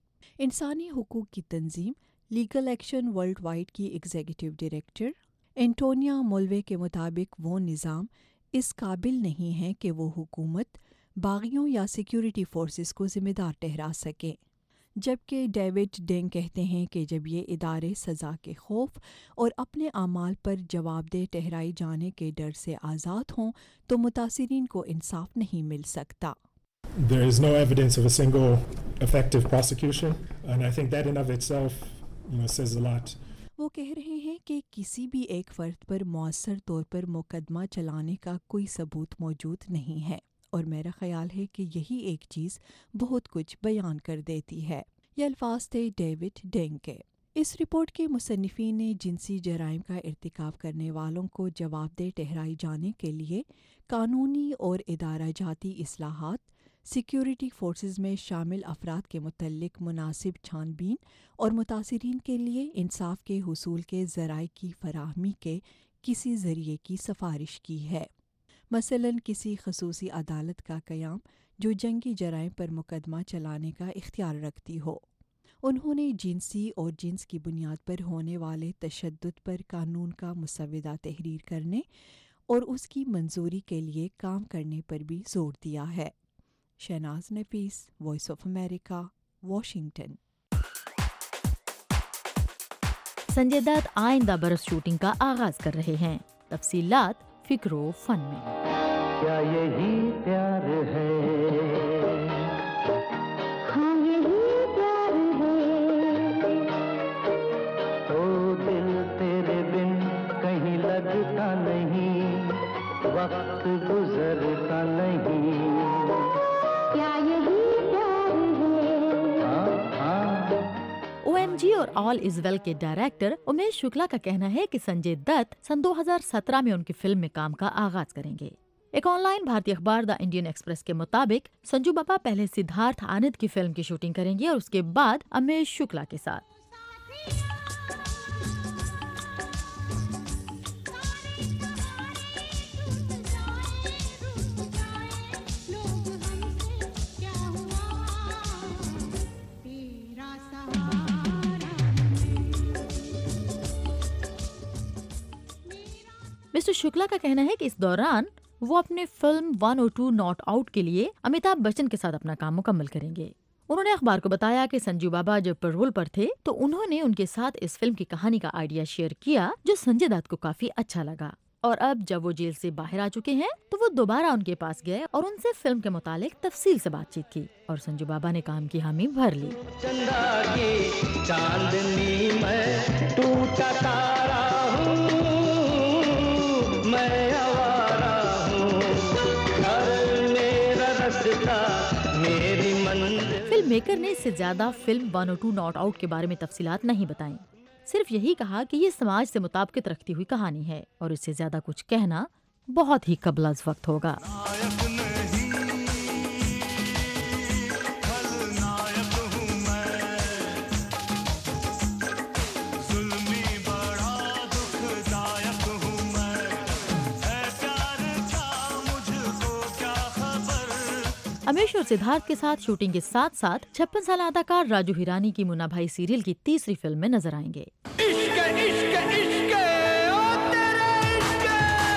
انسانی حقوق کی تنظیم لیگل ایکشن ورلڈ وائڈ کی ایگزیکٹو ڈائریکٹر انٹونیا مولوے کے مطابق وہ نظام اس قابل نہیں ہے کہ وہ حکومت، باغیوں یا سیکیورٹی فورسز کو ذمہ دار ٹھہرا سکیں، جبکہ ڈیوڈ ڈینگ کہتے ہیں کہ جب یہ ادارے سزا کے خوف اور اپنے اعمال پر جواب دہ ٹھہرائے جانے کے ڈر سے آزاد ہوں تو متاثرین کو انصاف نہیں مل سکتا۔ there is no evidence of a single effective prosecution, and I think that in of itself, you know, says a lot. وہ کہہ رہے ہیں کہ کسی بھی ایک فرد پر مؤثر طور پر مقدمہ چلانے کا کوئی ثبوت موجود نہیں ہے، اور میرا خیال ہے کہ یہی ایک چیز بہت کچھ بیان کر دیتی ہے۔ یہ الفاظ تھے ڈیوڈ ڈینگ کے۔ اس رپورٹ کے مصنفین نے جنسی جرائم کا ارتکاب کرنے والوں کو جواب دہ ٹھہرائے جانے کے لیے قانونی اور ادارہ جاتی اصلاحات، سیکیورٹی فورسز میں شامل افراد کے متعلق مناسب چھان بین اور متاثرین کے لیے انصاف کے حصول کے ذرائع کی فراہمی کے کسی ذریعے کی سفارش کی ہے، مثلاً کسی خصوصی عدالت کا قیام جو جنگی جرائم پر مقدمہ چلانے کا اختیار رکھتی ہو۔ انہوں نے جنسی اور جنس کی بنیاد پر ہونے والے تشدد پر قانون کا مسودہ تحریر کرنے اور اس کی منظوری کے لیے کام کرنے پر بھی زور دیا ہے۔ Shahnaz Nafees, voice of America, Washington. Sanjay Dutt آئندہ برس شوٹنگ کا آغاز کر رہے ہیں، تفصیلات فکر و فن میں۔ کیا یہی پیار ہے؟ لگتا نہیں، وقت گزرتا نہیں، کیا یہی پیار ہے؟ او ایم جی اور آل از ویل کے ڈائریکٹر امیش شکلا کا کہنا ہے کہ سنجے دت سن دو ہزار سترہ میں ان کی فلم میں کام کا آغاز کریں گے۔ ایک آن لائن بھارتی اخبار دا انڈین ایکسپریس کے مطابق سنجو بابا پہلے سدھارتھ آنند کی فلم کی شوٹنگ کریں گے اور اس کے بعد امیش شکلا کے ساتھ۔ مسٹر شکلا کا کہنا ہے کہ اس دوران وہ اپنے film one O two not out کے لیے امیتابھ بچن کے ساتھ اپنا کام مکمل کریں گے۔ انہوں نے اخبار کو بتایا کہ سنجو بابا جب پیرول پر تھے تو انہوں نے ان کے ساتھ اس فلم کی کہانی کا آئیڈیا شیئر کیا جو سنجے دت کو کافی اچھا لگا، اور اب جب وہ جیل سے باہر آ چکے ہیں تو وہ دوبارہ ان کے پاس گئے اور ان سے فلم کے متعلق تفصیل سے بات چیت کی، اور سنجو بابا نے کام کی حامی بھر لی۔ چندا کی چاندنی میں ٹوٹا تارا ہوں، میں آوارہ ہوں، ہر میرا رستہ میری منزل۔ فلم میکر نے اس سے زیادہ film one O two not out کے بارے میں تفصیلات نہیں بتائیں، صرف یہی کہا کہ یہ سماج سے مطابقت رکھتی ہوئی کہانی ہے اور اس سے زیادہ کچھ کہنا بہت ہی قبل از وقت ہوگا۔ امیش اور سدھارتھ کے ساتھ شوٹنگ کے ساتھ ساتھ چھپن سالہ اداکار راجو ہیرانی کی منا بھائی سیریل کی تیسری فلم میں نظر آئیں گے۔ عشق عشق عشق او تیرے عشق،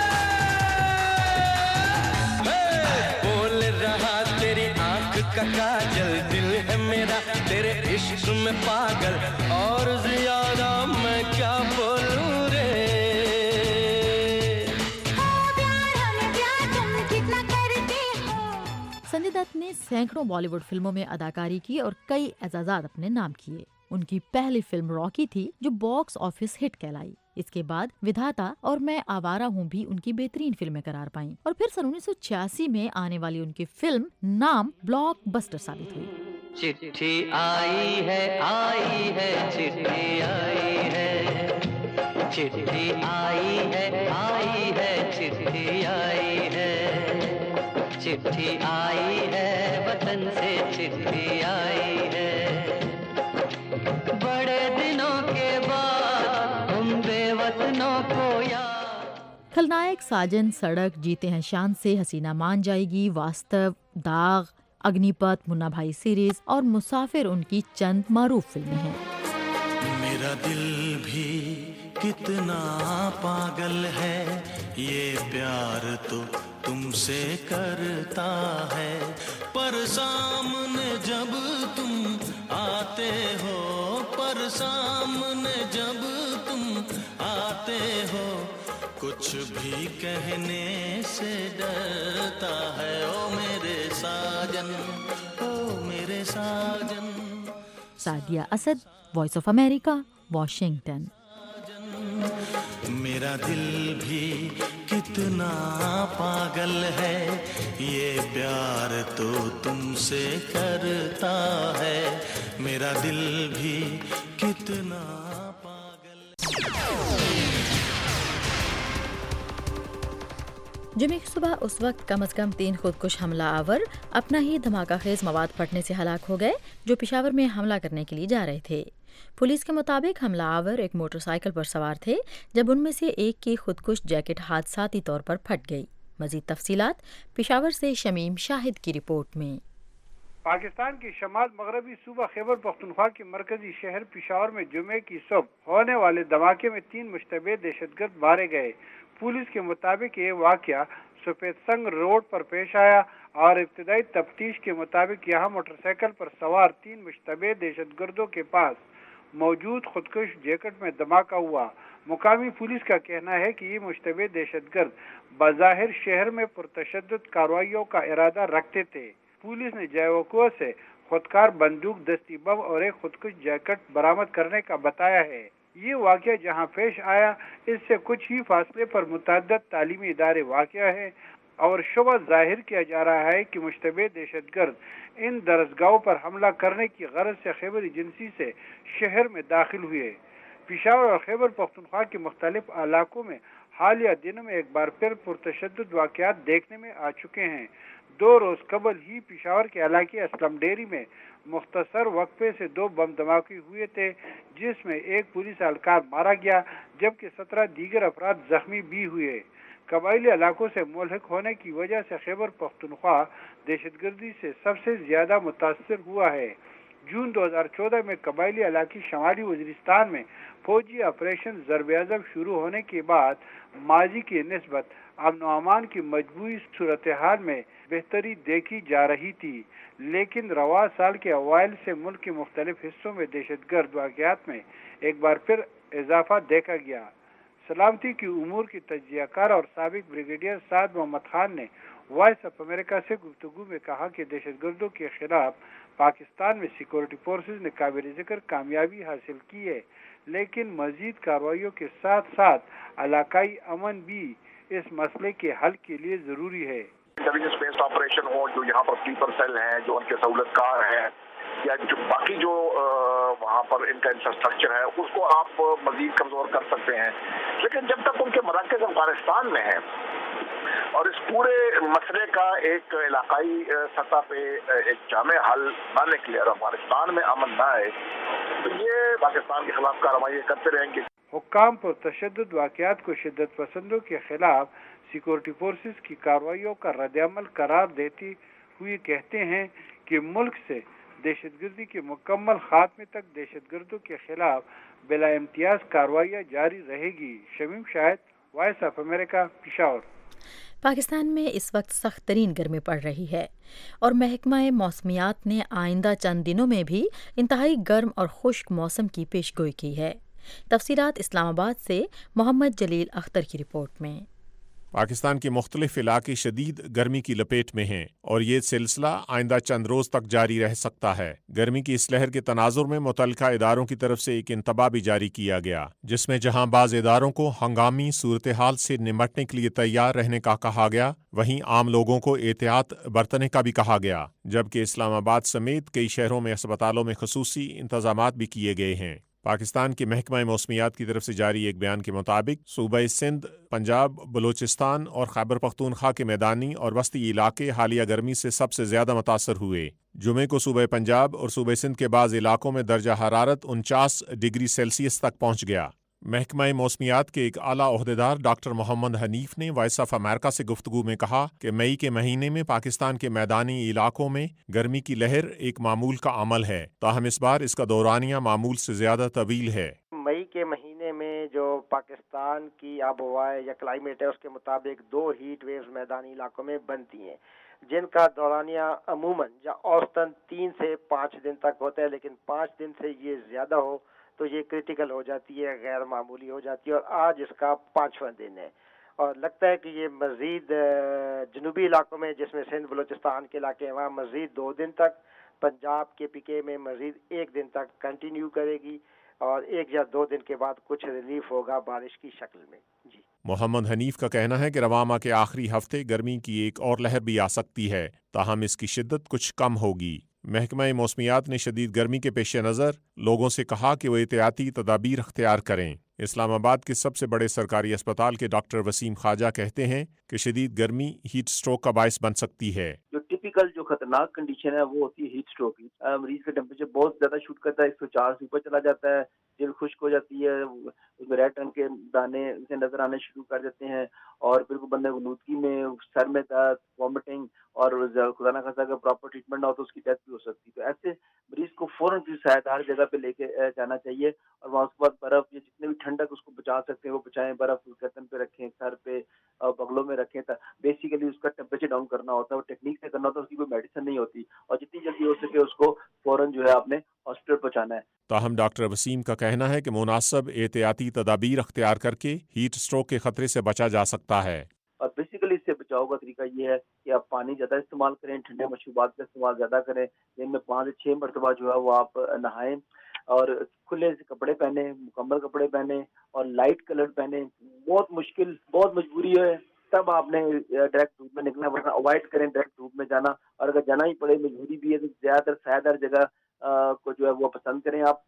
بول رہا تیری آنکھ کا کاجل، دل ہے میرا تیرے عشق میں پاگل، اور زیادہ میں کیا بولوں رے۔ سنجے دت نے سینکڑوں بالی ووڈ فلموں میں اداکاری کی اور کئی اعزازات اپنے نام کیے۔ ان کی پہلی فلم راکی تھی جو باکس آفس ہٹ کہلائی۔ اس کے بعد ودھاتا اور میں آوارہ ہوں بھی ان کی بہترین فلمیں قرار پائیں، اور پھر سن انیس سو چھیاسی میں آنے والی ان کی فلم نام بلاک بسٹر ثابت ہوئی۔ چٹھی آئی ہے آئی ہے چٹھی آئی ہے، چٹھی آئی ہے آئی ہے چٹھی آئی ہے، چٹھی آئی ہے وطن سے چٹھی آئی ہے، بڑے دنوں کے بعد ہم بے وطنوں کو یاد۔ کھلنائک، ساجن، سڑک، جیتے ہیں شان سے، حسینہ مان جائے گی، واستو، داغ، اگنی پت، منا بھائی سیریز اور مسافر ان کی چند معروف فلمیں ہیں۔ میرا دل بھی کتنا پاگل ہے، یہ پیار تو تم سے کرتا ہے، پر سامنے جب تم آتے ہو، پر سامنے جب تم آتے ہو، کچھ بھی کہنے سے ڈرتا ہے، او میرے ساجن، او میرے ساجن۔ Sadia Asad, voice of America, Washington. मेरा दिल भी कितना पागल है, ये प्यार तो तुमसे करता है, मेरा दिल भी कितना पागल। जुमे की सुबह उस वक्त कम अज कम तीन खुदकुश हमला आवर अपना ही धमाका खेज मवाद फटने से हलाक हो गए जो पेशावर में हमला करने के लिए जा रहे थे। पुलिस के मुताबिक हमला आवर एक मोटरसाइकिल पर सवार थे जब उनमें से एक की खुदकुश जैकेट हादसाती तौर पर फट गई। मजीद तफसीलात पेशावर से शमीम शाहिद की रिपोर्ट में। पाकिस्तान के शमाल मगरबी सूबा खैबर पख्तूनख्वा के मरकजी शहर पेशावर में जुमे की सुबह होने वाले धमाके में तीन मुश्तबे दहशतगर्द मारे गए। पुलिस के मुताबिक ये वाकया सफेद संग रोड पर पेश आया और इब्तदाई तफ्तीश के मुताबिक यहाँ मोटरसाइकिल पर सवार तीन मुश्तबे दहशतगर्दों के पास मौजूद खुदकुश जैकेट में धमाका हुआ। मुकामी पुलिस का कहना है कि ये मुश्तबे दहशतगर्द बज़ाहिर शहर में पुरतशद्दुद कार्रवाइयों का इरादा रखते थे। पुलिस ने जैवको से खुदकार बंदूक, दस्ती बम और एक खुदकुश जैकेट बरामद करने का बताया है। ये वाक़या जहां पेश आया इससे कुछ ही फासले पर मुतअद्दिद तालीमी इदारे वाक़या है और शुबा जाहिर किया जा रहा है कि मुश्तबे दहशतगर्द इन दरसगाहों पर हमला करने की गरज से खैबर एजेंसी से शहर में दाखिल हुए। पेशावर और खैबर पख्तूनख्वा के मुख्तलिफ इलाकों में हालिया दिनों में एक बार फिर पुरतशद्दुद वाक़यात देखने में आ चुके हैं। दो रोज कबल ही पेशावर के इलाके असलम डेरी में मुख्तसर वक्फे से दो बम धमाके हुए थे जिसमें एक पुलिस एहलकार मारा गया जबकि सत्रह दीगर अफराद जख्मी भी हुए। कबायली इलाकों से मुल्हिक होने की वजह से खैबर पख्तूनख्वा दहशतगर्दी से सबसे ज्यादा मुतासर हुआ है। जून दो हजार चौदह में कबायली इलाके शमाली वज़ीरिस्तान में फौजी ऑपरेशन ज़र्ब-ए-अज़ब शुरू होने के बाद माजी की निस्बत अमन व अमान की मजबूरी सूरत हाल में बेहतरी देखी जा रही थी, लेकिन रवा साल के अवाइल से मुल्क के मुख्तलिफ हिस्सों में दहशतगर्द वाक़यात में एक बार फिर इजाफा देखा गया। सलामती की उमूर की तज्जियाकार और साबिक ब्रिगेडियर साद मोहम्मद खान ने वॉइस ऑफ अमेरिका से गुफ्तगू में कहा कि दहशतगर्दों के खिलाफ पाकिस्तान में सिक्योरिटी फोर्सेज ने काबिल ज़िक्र कामयाबी हासिल की है, लेकिन मजीद कार्रवाइयों के साथ साथ इलाकाई अमन भी इस मसले के हल के लिए जरूरी है। इंटेलिजेंस बेस्ड ऑपरेशन हो, जो यहाँ पर स्लीपर सेल हैं, जो उनके सहूलतकार हैं, या जो बाकी जो वहाँ पर इनका इंफ्रास्ट्रक्चर है उसको आप मजीद कमजोर कर सकते हैं, लेकिन जब तक उनके मराकज़ अफगानिस्तान में है और इस पूरे मसले का एक इलाकाई सतह पे एक जामे हल न निकले और अफगानिस्तान में अमन न आए तो ये पाकिस्तान के खिलाफ कार्रवाई करते रहेंगे। हुक्काम पर तशद्दुद वाक़यात को शिद्दत पसंदों के खिलाफ सिक्योरिटी फोर्सेस की कार्रवाइयों का रद्द-ए-अमल करार देते हुए कहते हैं कि मुल्क से दहशतगर्दी के मुकम्मल खात्मे तक दहशतगर्दों के खिलाफ बिला इम्तियाज कार्रवाइयाँ जारी रहेगी। Shamim Shahid, voice of America, Peshawar. Pakistan में इस वक्त सख्त तरीन गर्मी पड़ रही है और महकमा मौसमियात ने आइंदा चंद दिनों में भी इंतहाई गर्म और खुश्क मौसम की पेशगोई की है। तफसीलात इस्लामाबाद से मोहम्मद जलील अख्तर की रिपोर्ट में। पाकिस्तान के मुख्तलिफ इलाके शदीद गर्मी की लपेट में हैं और ये सिलसिला आइंदा चंद रोज तक जारी रह सकता है। गर्मी की इस लहर के तनाजुर में मुतल्लिका इदारों की तरफ से एक इंतबाह भी जारी किया गया, जिसमें जहां बाज इदारों को हंगामी सूरत हाल से निमटने के लिए तैयार रहने का कहा गया, वहीं आम लोगों को एहतियात बरतने का भी कहा गया, जबकि इस्लामाबाद समेत कई शहरों में अस्पतालों में खसूसी इंतजामात भी किए गए हैं। पाकिस्तान के महकमा मौसमियात की तरफ से जारी एक बयान के मुताबिक सूबा सिंध, पंजाब, बलूचिस्तान और खैबर पख्तूनख्वा के मैदानी और वस्ती इलाके हालिया गर्मी से सबसे ज्यादा मुतासर हुए। जुमे को सूबा पंजाब और सूबा सिंध के बाज़ इलाकों में दर्जा हरारत उनचास डिग्री सेल्सियस तक पहुँच गया। महकमा मौसमियात के एक आला ओहदेदार डॉक्टर मोहम्मद हनीफ ने वॉइस ऑफ अमेरिका से गुफ्तगू में कहा कि मई के महीने में पाकिस्तान के मैदानी इलाकों में गर्मी की लहर एक मामूल का अमल है, ताहम इस बार इसका दौरानिया मामूल से ज्यादा तवील है। मई के महीने में जो पाकिस्तान की आबोहवा या क्लाइमेट है उसके मुताबिक दो हीट वेव्स मैदानी इलाकों में बनती हैं, जिनका दौरानिया अमूमन या औसतन तीन से पाँच दिन तक होता है, लेकिन पाँच दिन से ये ज्यादा हो तो ये क्रिटिकल हो जाती है, गैर मामूली हो जाती है और आज इसका पाँचवां दिन है और लगता है कि ये मज़ीद जनूबी इलाकों में जिसमें सिंध बलूचिस्तान के इलाके हैं वहाँ मज़ीद दो दिन तक, पंजाब के पीके में मज़ीद एक दिन तक कंटिन्यू करेगी। اور ایک یا دو دن کے بعد کچھ ریلیف ہوگا بارش کی شکل میں. جی محمد حنیف کا کہنا ہے کہ رواما کے آخری ہفتے گرمی کی ایک اور لہر بھی آ سکتی ہے، تاہم اس کی شدت کچھ کم ہوگی. محکمہ موسمیات نے شدید گرمی کے پیش نظر لوگوں سے کہا کہ وہ احتیاطی تدابیر اختیار کریں. اسلام آباد کے سب سے بڑے سرکاری اسپتال کے ڈاکٹر وسیم خواجہ کہتے ہیں کہ شدید گرمی ہیٹ سٹروک کا باعث بن سکتی ہے. جو ٹپیکل جو خطرناک کنڈیشن ہے وہ ہوتی ہے ہیٹ سٹروک کی. مریض کا ٹیمپریچر بہت زیادہ شوٹ کرتا ہے، ایک سو چار سے اوپر چلا جاتا ہے، دل خشک ہو جاتی ہے، اس میں ریڈ رنگ کے دانے سے نظر آنے شروع کر دیتے ہیں، اور بالکل بندے کو نودگی میں، سر میں درد، وامٹنگ، اور خدا نہ خاصا اگر پراپر ٹریٹمنٹ نہ ہو تو اس کی ڈیتھ بھی ہو سکتی ہے. تو ایسے مریض کو فوراً کسی سایہ جگہ پہ لے کے جانا چاہیے، اور وہاں اس کے بعد برف یا جتنے بھی ٹھنڈک اس کو بچا سکتے ہیں وہ بچائیں. برف گردن پہ رکھیں، سر پہ، بغلوں میں رکھیں. بیسیکلی اس کا ٹیمپریچر ڈاؤن کرنا ہوتا ہے، وہ ٹیکنیک سے کرنا ہوتا ہے، اس کی کوئی میڈیسن نہیں ہوتی، اور جتنی جلدی ہو سکے اس کو فوراً جو ہے آپ نے ہاسپٹل پہنچانا ہے. تاہم ڈاکٹر وسیم کا کہنا ہے کہ مناسب احتیاطی تدابیر اختیار کر کے ہیٹ سٹروک کے خطرے سے بچا جا سکتا ہے. اور بیسیکلی اس سے بچاؤ کا طریقہ یہ ہے کہ آپ پانی زیادہ استعمال کریں، ٹھنڈے مشروبات کا استعمال زیادہ کریں، دن میں پانچ سے چھ مرتبہ جو ہے وہ آپ نہائیں، اور کھلے سے کپڑے پہنیں، مکمل کپڑے پہنیں، اور لائٹ کلر پہنیں. بہت مشکل، بہت مجبوری ہے تب آپ نے ڈائریکٹ دھوپ میں نکلنا، ورنہ اوائڈ کریں ڈائریکٹ دھوپ میں جانا. اور اگر جانا ہی پڑے، مجبوری بھی ہے، تو زیادہ تر سایہ دار جگہ کو جو ہے وہ پسند کریں آپ.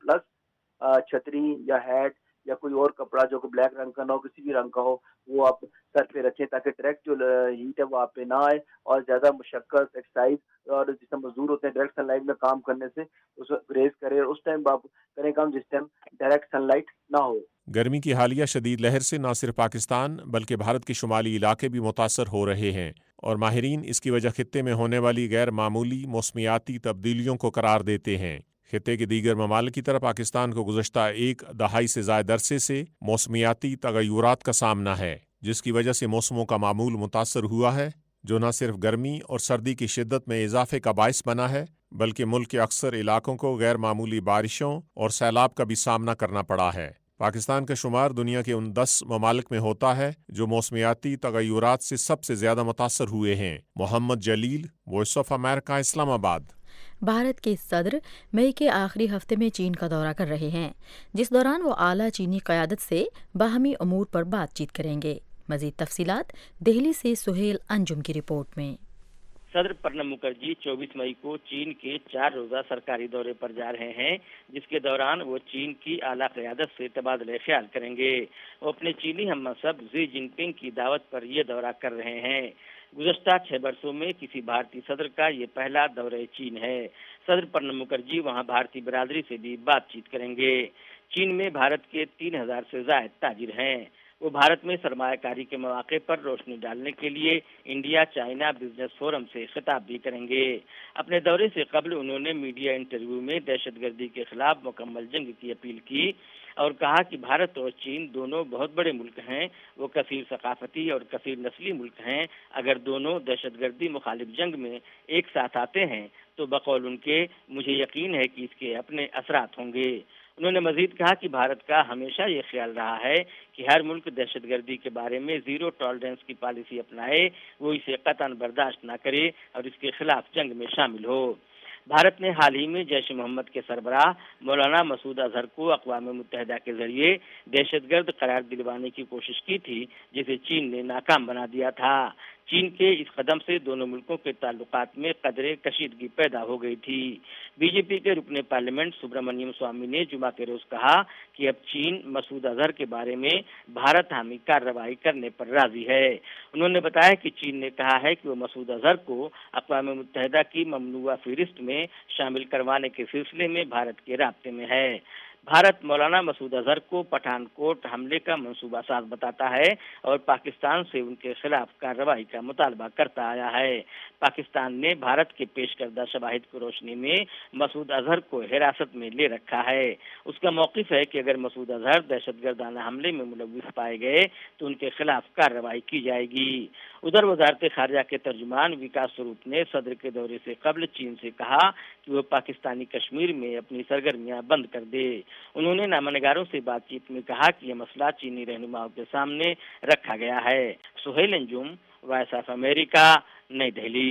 پلس چھتری یا ہیٹ یا کوئی اور کپڑا جو کہ بلیک رنگ کا نہ ہو، کسی بھی رنگ کا ہو، وہ آپ سر پہ رکھیں تاکہ ڈائریکٹ جو ہیٹ ہے وہ آپ پہ نہ آئے. اور زیادہ مشقت، ایکسرسائز، اور جس طرح مزدور ہوتے ہیں ڈائریکٹ سن لائٹ میں کام کرنے سے اس گریز کرے. اس ٹائم آپ کریں کام جس ٹائم ڈائریکٹ سن لائٹ نہ ہو. گرمی کی حالیہ شدید لہر سے نہ صرف پاکستان بلکہ بھارت کے شمالی علاقے بھی متاثر ہو رہے ہیں، اور ماہرین اس کی وجہ خطے میں ہونے والی غیر معمولی موسمیاتی تبدیلیوں کو قرار دیتے ہیں. خطے کے دیگر ممالک کی طرح پاکستان کو گزشتہ ایک دہائی سے زائد عرصے سے موسمیاتی تغیرات کا سامنا ہے، جس کی وجہ سے موسموں کا معمول متاثر ہوا ہے، جو نہ صرف گرمی اور سردی کی شدت میں اضافے کا باعث بنا ہے بلکہ ملک کے اکثر علاقوں کو غیر معمولی بارشوں اور سیلاب کا بھی سامنا کرنا پڑا ہے. پاکستان کا شمار دنیا کے ان دس ممالک میں ہوتا ہے جو موسمیاتی تغیرات سے سب سے زیادہ متاثر ہوئے ہیں. محمد جلیل، وائس آف امریکہ، اسلام آباد. بھارت کے صدر مئی کے آخری ہفتے میں چین کا دورہ کر رہے ہیں، جس دوران وہ اعلیٰ چینی قیادت سے باہمی امور پر بات چیت کریں گے. مزید تفصیلات دہلی سے سہیل انجم کی رپورٹ میں. صدر پرنب مکھرجی چوبیس مئی کو چین کے چار روزہ سرکاری دورے پر جا رہے ہیں، جس کے دوران وہ چین کی اعلیٰ قیادت سے تبادلہ خیال کریں گے. وہ اپنے چینی ہم منصب ژی جن پنگ کی دعوت پر یہ دورہ کر رہے ہیں. گزشتہ چھ برسوں میں کسی بھارتی صدر کا یہ پہلا دورہ چین ہے. صدر پرنب مکھرجی وہاں بھارتی برادری سے بھی بات چیت کریں گے. چین میں بھارت کے تین ہزار سے زائد تاجر ہیں. وہ بھارت میں سرمایہ کاری کے مواقع پر روشنی ڈالنے کے لیے انڈیا چائنا بزنس فورم سے خطاب بھی کریں گے. اپنے دورے سے قبل انہوں نے میڈیا انٹرویو میں دہشت گردی کے خلاف مکمل جنگ کی اپیل کی اور کہا کہ بھارت اور چین دونوں بہت بڑے ملک ہیں، وہ کثیر ثقافتی اور کثیر نسلی ملک ہیں. اگر دونوں دہشت گردی مخالف جنگ میں ایک ساتھ آتے ہیں تو بقول ان کے مجھے یقین ہے کہ اس کے اپنے اثرات ہوں گے. انہوں نے مزید کہا کہ بھارت کا ہمیشہ یہ خیال رہا ہے کہ ہر ملک دہشت گردی کے بارے میں زیرو ٹالرنس کی پالیسی اپنائے، وہ اسے قطعاً برداشت نہ کرے اور اس کے خلاف جنگ میں شامل ہو. بھارت نے حال ہی میں جیش محمد کے سربراہ مولانا مسعود اظہر کو اقوام متحدہ کے ذریعے دہشت گرد قرار دلوانے کی کوشش کی تھی، جسے چین نے ناکام بنا دیا تھا. چین کے اس قدم سے دونوں ملکوں کے تعلقات میں قدرے کشیدگی پیدا ہو گئی تھی. بی جے پی کے رکن پارلیمنٹ سبرامنیم سوامی نے جمعہ کے روز کہا کہ اب چین مسعود اظہر کے بارے میں بھارت حامی کارروائی کرنے پر راضی ہے. انہوں نے بتایا کہ چین نے کہا ہے کہ وہ مسعود اظہر کو اقوام متحدہ کی ممنوعہ فہرست میں شامل کروانے کے سلسلے میں بھارت کے رابطے میں ہے. بھارت مولانا مسعود اظہر کو پٹھان کوٹ حملے کا منصوبہ ساز بتاتا ہے اور پاکستان سے ان کے خلاف کارروائی کا مطالبہ کرتا آیا ہے. پاکستان نے بھارت کے پیش کردہ شواہد کی روشنی میں مسعود اظہر کو حراست میں لے رکھا ہے. اس کا موقف ہے کہ اگر مسعود اظہر دہشت گردانہ حملے میں ملوث پائے گئے تو ان کے خلاف کارروائی کی جائے گی. ادھر وزارت خارجہ کے ترجمان وکاس سوروپ نے صدر کے دورے سے قبل چین سے کہا کہ وہ پاکستانی کشمیر میں اپنی سرگرمیاں بند کر دے. انہوں نے نامہ نگاروں سے بات چیت میں کہا کہ یہ مسئلہ چینی رہنماؤں کے سامنے رکھا گیا ہے. Sohail Anjum, voice of America, نئی دہلی.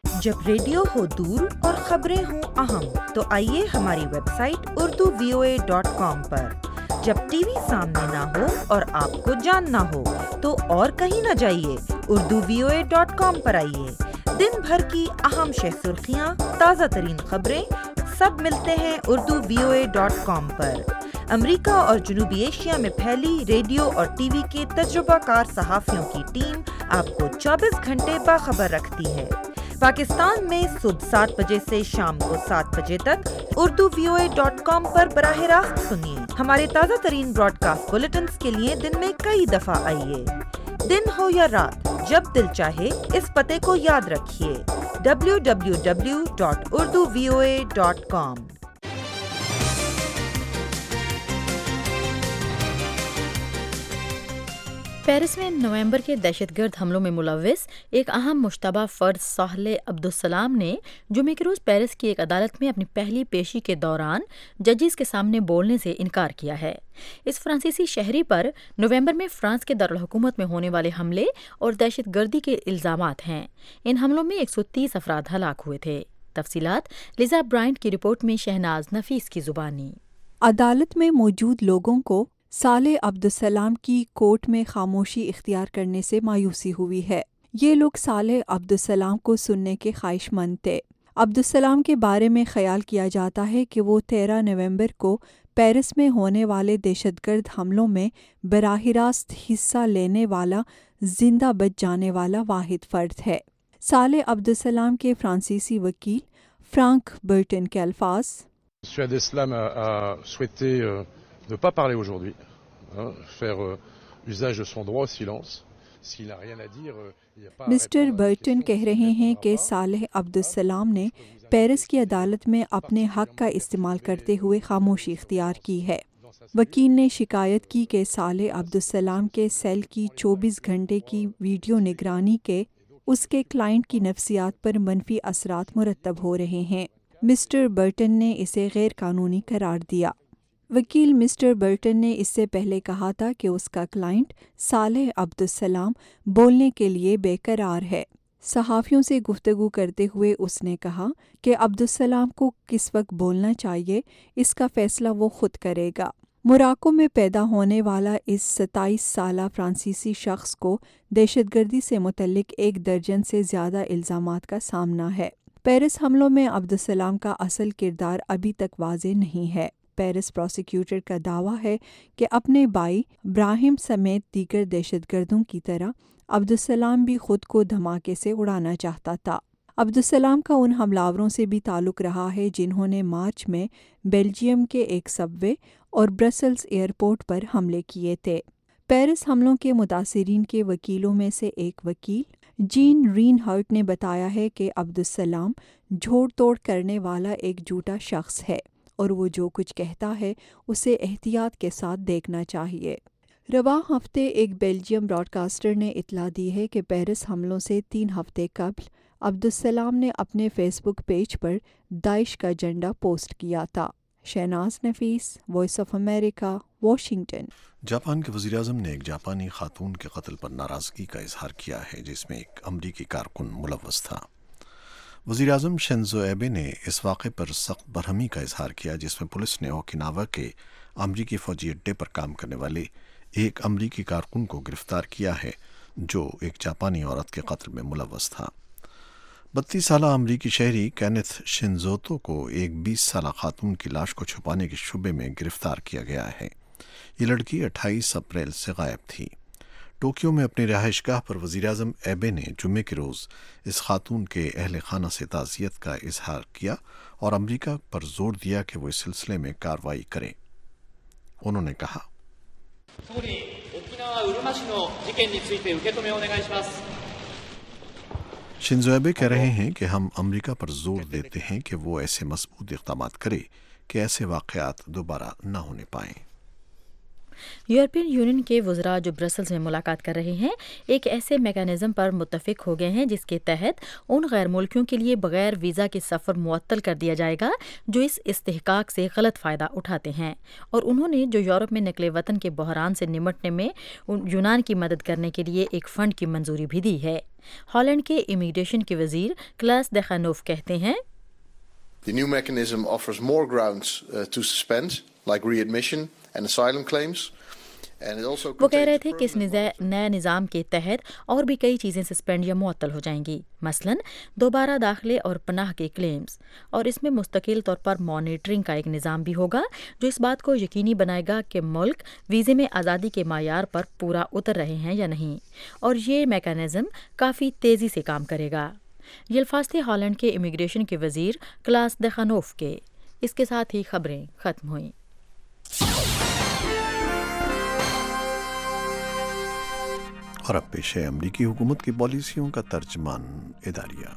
جب ریڈیو ہو دور اور خبریں ہوں اہم تو آئیے ہماری website Urdu V O A dot com پر۔ جب ٹی وی سامنے نہ ہو اور آپ کو جاننا ہو تو اور کہیں نہ جائیے، Urdu V O A dot com پر آئیے۔ دن بھر کی اہم شہ سرخیاں، تازہ ترین خبریں سب ملتے ہیں Urdu V O A dot com پر۔ امریکہ اور جنوبی ایشیا میں پھیلی ریڈیو اور ٹی وی کے تجربہ کار صحافیوں کی ٹیم آپ کو چوبیس گھنٹے باخبر رکھتی ہے۔ پاکستان میں صبح سات بجے سے شام کو سات بجے تک Urdu V O A dot com پر براہ راست سنیے۔ ہمارے تازہ ترین براڈ کاسٹ بلیٹنز کے لیے دن میں کئی دفعہ آئیے۔ دن ہو یا رات، جب دل چاہے اس پتے کو یاد رکھیے، W W W dot Urdu V O A dot com. Paris میں نومبر کے دہشت گرد حملوں میں ملوث ایک اہم مشتبہ فرد صالح عبدالسلام نے جمعے کے روز پیرس کی ایک عدالت میں اپنی پہلی پیشی کے دوران ججز کے سامنے بولنے سے انکار کیا ہے۔ اس فرانسیسی شہری پر نومبر میں فرانس کے دارالحکومت میں ہونے والے حملے اور دہشت گردی کے الزامات ہیں۔ ان حملوں میں ایک سو تیس افراد ہلاک ہوئے تھے۔ تفصیلات لیزا برائنٹ کی رپورٹ میں شہناز نفیس کی زبانی۔ عدالت میں موجود لوگوں کو صالح عبدالسلام کی کورٹ میں خاموشی اختیار کرنے سے مایوسی ہوئی ہے۔ یہ لوگ صالح عبدالسلام کو سننے کے خواہش مند تھے۔ عبدالسلام کے بارے میں خیال کیا جاتا ہے کہ وہ تیرہ نومبر کو پیرس میں ہونے والے دہشت گرد حملوں میں براہ راست حصہ لینے والا زندہ بچ جانے والا واحد فرد ہے۔ صالح عبدالسلام کے فرانسیسی وکیل فرانک برٹن کے الفاظ: Monsieur Abdeslam a, a souhaité euh, ne pas parler aujourd'hui, hein, faire euh, usage de son droit au silence. S'il n'a rien à dire, euh, il n'y a pas. Mister Burton کہہ رہے ہیں کہ صالح عبدالسلام نے Paris کی عدالت میں اپنے حق کا استعمال کرتے ہوئے خاموشی اختیار کی ہے۔ وکیل نے شکایت کی کہ صالح عبدالسلام کے سیل کی چوبیس گھنٹے کی ویڈیو نگرانی کے اس کے کلائنٹ کی نفسیات پر منفی اثرات مرتب ہو رہے ہیں۔ مسٹر برٹن نے اسے غیر قانونی قرار دیا۔ وکیل مسٹر برٹن نے اس سے پہلے کہا تھا کہ اس کا کلائنٹ صالح عبدالسلام بولنے کے لیے بے قرار ہے۔ صحافیوں سے گفتگو کرتے ہوئے اس نے کہا کہ عبدالسلام کو کس وقت بولنا چاہیے اس کا فیصلہ وہ خود کرے گا۔ موراکو میں پیدا ہونے والا اس ستائیس سالہ فرانسیسی شخص کو دہشت گردی سے متعلق ایک درجن سے زیادہ الزامات کا سامنا ہے۔ پیرس حملوں میں عبدالسلام کا اصل کردار ابھی تک واضح نہیں ہے۔ پیرس پروسیکیوٹر کا دعویٰ ہے کہ اپنے بھائی براہم سمیت دیگر دہشت گردوں کی طرح عبدالسلام بھی خود کو دھماکے سے اڑانا چاہتا تھا۔ عبدالسلام کا ان حملاوروں سے بھی تعلق رہا ہے جنہوں نے مارچ میں بیلجیم کے ایک سب وے اور برسلز ایئرپورٹ پر حملے کیے تھے۔ پیرس حملوں کے متاثرین کے وکیلوں میں سے ایک وکیل جین رین ہرٹ نے بتایا ہے کہ عبدالسلام جھوڑ توڑ کرنے والا ایک جھوٹا شخص ہے اور وہ جو کچھ کہتا ہے اسے احتیاط کے ساتھ دیکھنا چاہیے۔ رواں ہفتے ایک بیلجیم براڈ کاسٹر نے اطلاع دی ہے کہ پیرس حملوں سے تین ہفتے قبل عبدالسلام نے اپنے فیس بک پیج پر داعش کا جھنڈا پوسٹ کیا تھا۔ Shahnaz Nafees, voice of America, Washington. Japan کے وزیراعظم نے ایک جاپانی خاتون کے قتل پر ناراضگی کا اظہار کیا ہے جس میں ایک امریکی کارکن ملوث تھا۔ وزیراعظم شنزو ایبے نے اس واقعے پر سخت برہمی کا اظہار کیا جس میں پولیس نے اوکیناوا کے امریکی فوجی اڈے پر کام کرنے والے ایک امریکی کارکن کو گرفتار کیا ہے جو ایک جاپانی عورت کے قتل میں ملوث تھا۔ بتیس سالہ امریکی شہری کینتھ شنزوتو کو ایک بیس سالہ خاتون کی لاش کو چھپانے کے شبے میں گرفتار کیا گیا ہے۔ یہ لڑکی اٹھائیس اپریل سے غائب تھی۔ ٹوکیو میں اپنی رہائش گاہ پر وزیراعظم ایبے نے جمعے کے روز اس خاتون کے اہل خانہ سے تعزیت کا اظہار کیا اور امریکہ پر زور دیا کہ وہ اس سلسلے میں کارروائی کرے۔ انہوں نے کہا، شنزو ایبے کہہ رہے ہیں کہ ہم امریکہ پر زور دیتے ہیں کہ وہ ایسے مضبوط اقدامات کرے کہ ایسے واقعات دوبارہ نہ ہونے پائیں۔ یورپین یونین کے وزراء جو برسلز میں ملاقات کر رہے ہیں ایک ایسے میکانزم پر متفق ہو گئے ہیں جس کے تحت ان غیر ملکیوں کے لیے بغیر ویزا کے سفر معطل کر دیا جائے گا جو اس استحقاق سے غلط فائدہ اٹھاتے ہیں، اور انہوں نے جو یورپ میں نقل وطن کے بحران سے نمٹنے میں یونان کی مدد کرنے کے لیے ایک فنڈ کی منظوری بھی دی ہے۔ ہالینڈ کے امیگریشن کے وزیر کلاس دخانوف کہتے ہیں The new mechanism offers more grounds uh, to suspend, like readmission and asylum claims. وہ کہہ رہے تھے کہ اس نئے نظام کے تحت اور بھی کئی چیزیں سسپینڈ یا معطل ہو جائیں گی، مثلاً دوبارہ داخلے اور پناہ کے کلیمز، اور اس میں مستقل طور پر مانیٹرنگ کا ایک نظام بھی ہوگا جو اس بات کو یقینی بنائے گا کہ ملک ویزے میں آزادی کے معیار پر پورا اتر رہے ہیں یا نہیں، اور یہ میکانزم کافی تیزی سے کام کرے گا۔ یہ الفاظ تھے ہالینڈ کے امیگریشن کے وزیر کلاس دخانوف کے۔ اس کے ساتھ ہی خبریں ختم ہوئیں۔ اور اب پیش ہے امریکی حکومت کی پالیسیوں کا ترجمان اداریہ۔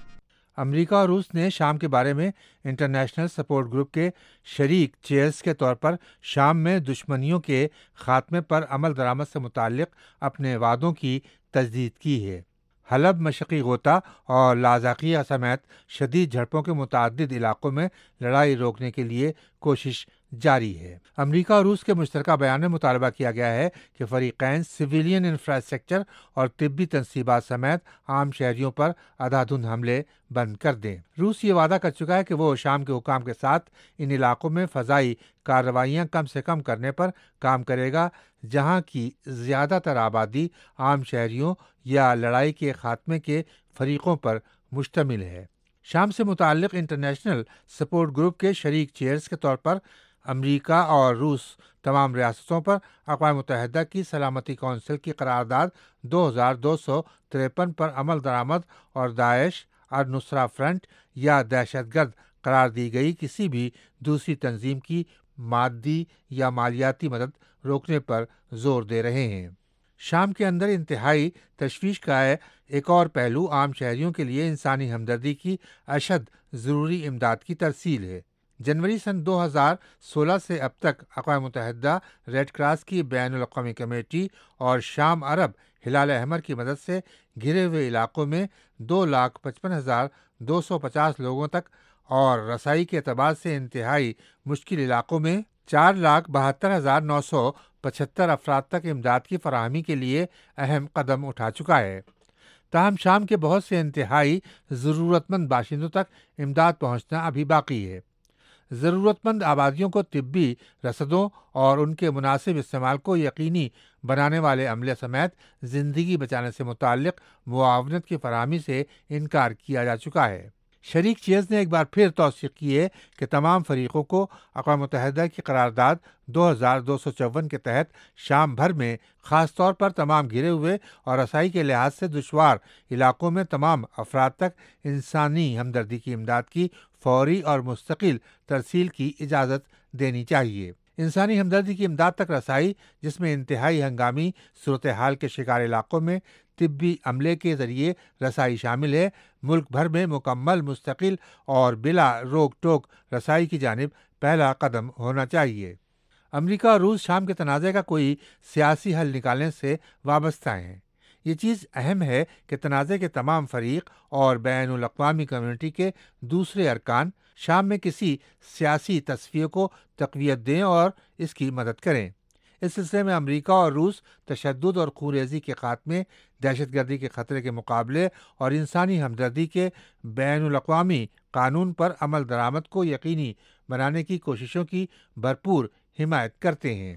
امریکہ اور روس نے شام کے بارے میں انٹرنیشنل سپورٹ گروپ کے شریک چیئرز کے طور پر شام میں دشمنیوں کے خاتمے پر عمل درآمد سے متعلق اپنے وعدوں کی تجدید کی ہے۔ حلب، مشرقی غوطہ اور لاذقیہ سمیت شدید جھڑپوں کے متعدد علاقوں میں لڑائی روکنے کے لیے کوشش جاری ہے۔ امریکہ اور روس کے مشترکہ بیان میں مطالبہ کیا گیا ہے کہ فریقین سویلین انفراسٹرکچر اور طبی تنصیبات سمیت عام شہریوں پر اندھا دھند حملے بند کر دیں۔ روس یہ وعدہ کر چکا ہے کہ وہ شام کے حکام کے ساتھ ان علاقوں میں فضائی کارروائیاں کم سے کم کرنے پر کام کرے گا جہاں کی زیادہ تر آبادی عام شہریوں یا لڑائی کے خاتمے کے فریقوں پر مشتمل ہے۔ شام سے متعلق انٹرنیشنل سپورٹ گروپ کے شریک چیئرز کے طور پر امریکہ اور روس تمام ریاستوں پر اقوام متحدہ کی سلامتی کونسل کی قرارداد دو ہزار دو سو تریپن پر عمل درآمد اور داعش اور نصرہ فرنٹ یا دہشت گرد قرار دی گئی کسی بھی دوسری تنظیم کی مادی یا مالیاتی مدد روکنے پر زور دے رہے ہیں۔ شام کے اندر انتہائی تشویش کا ہے ایک اور پہلو عام شہریوں کے لیے انسانی ہمدردی کی اشد ضروری امداد کی ترسیل ہے۔ جنوری سن دو ہزار سولہ سے اب تک اقوام متحدہ ریڈ کراس کی بین الاقوامی کمیٹی اور شام عرب ہلال احمر کی مدد سے گھرے ہوئے علاقوں میں دو لاکھ پچپن ہزار دو سو پچاس لوگوں تک اور رسائی کے اعتبار سے انتہائی مشکل علاقوں میں چار لاکھ بہتر ہزار نو سو پچہتر افراد تک امداد کی فراہمی کے لیے اہم قدم اٹھا چکا ہے۔ تاہم شام کے بہت سے انتہائی ضرورت مند باشندوں تک امداد پہنچنا ابھی باقی ہے۔ ضرورت مند آبادیوں کو طبی رسدوں اور ان کے مناسب استعمال کو یقینی بنانے والے عملے سمیت زندگی بچانے سے متعلق معاونت کی فراہمی سے انکار کیا جا چکا ہے۔ شریک چیئرز نے ایک بار پھر توثیق کی ہے کہ تمام فریقوں کو اقوام متحدہ کی قرارداد دو ہزار دو سو چون کے تحت شام بھر میں خاص طور پر تمام گھرے ہوئے اور رسائی کے لحاظ سے دشوار علاقوں میں تمام افراد تک انسانی ہمدردی کی امداد کی فوری اور مستقل ترسیل کی اجازت دینی چاہیے۔ انسانی ہمدردی کی امداد تک رسائی، جس میں انتہائی ہنگامی صورتحال کے شکار علاقوں میں طبی عملے کے ذریعے رسائی شامل ہے، ملک بھر میں مکمل، مستقل اور بلا روک ٹوک رسائی کی جانب پہلا قدم ہونا چاہیے۔ امریکہ اور روس شام کے تنازع کا کوئی سیاسی حل نکالنے سے وابستہ ہیں۔ یہ چیز اہم ہے کہ تنازع کے تمام فریق اور بین الاقوامی کمیونٹی کے دوسرے ارکان شام میں کسی سیاسی تصفیے کو تقویت دیں اور اس کی مدد کریں۔ اس سلسلے میں امریکہ اور روس تشدد اور خونریزی کے خاتمے، دہشت گردی کے خطرے کے مقابلے اور انسانی ہمدردی کے بین الاقوامی قانون پر عمل درآمد کو یقینی بنانے کی کوششوں کی بھرپور حمایت کرتے ہیں۔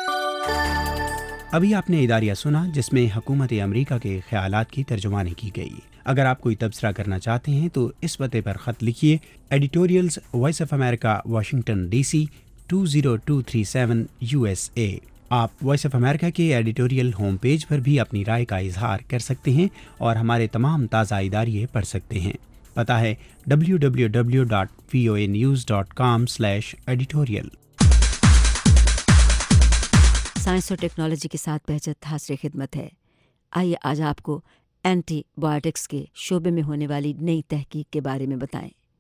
ابھی آپ نے اداریہ سنا جس میں حکومت امریکہ کے خیالات کی ترجمانی کی گئی۔ اگر آپ کوئی تبصرہ کرنا چاہتے ہیں تو اس پتے پر خط لکھیے، editorials voice of America, Washington D C two zero two three seven U S A. آپ وائس آف امریکہ کے ایڈیٹوریل ہوم پیج پر بھی اپنی رائے کا اظہار کر سکتے ہیں اور ہمارے تمام تازہ اداریے پڑھ سکتے ہیں۔ پتہ ہے W W W dot V O A news dot com slash editorial. Science اور ٹیکنالوجی کے ساتھ بہجت حاضر خدمت ہے۔ آئیے آج آپ کو اینٹی بایوٹکس کے شعبے میں ہونے والی نئی تحقیق کے بارے میں بتائیں۔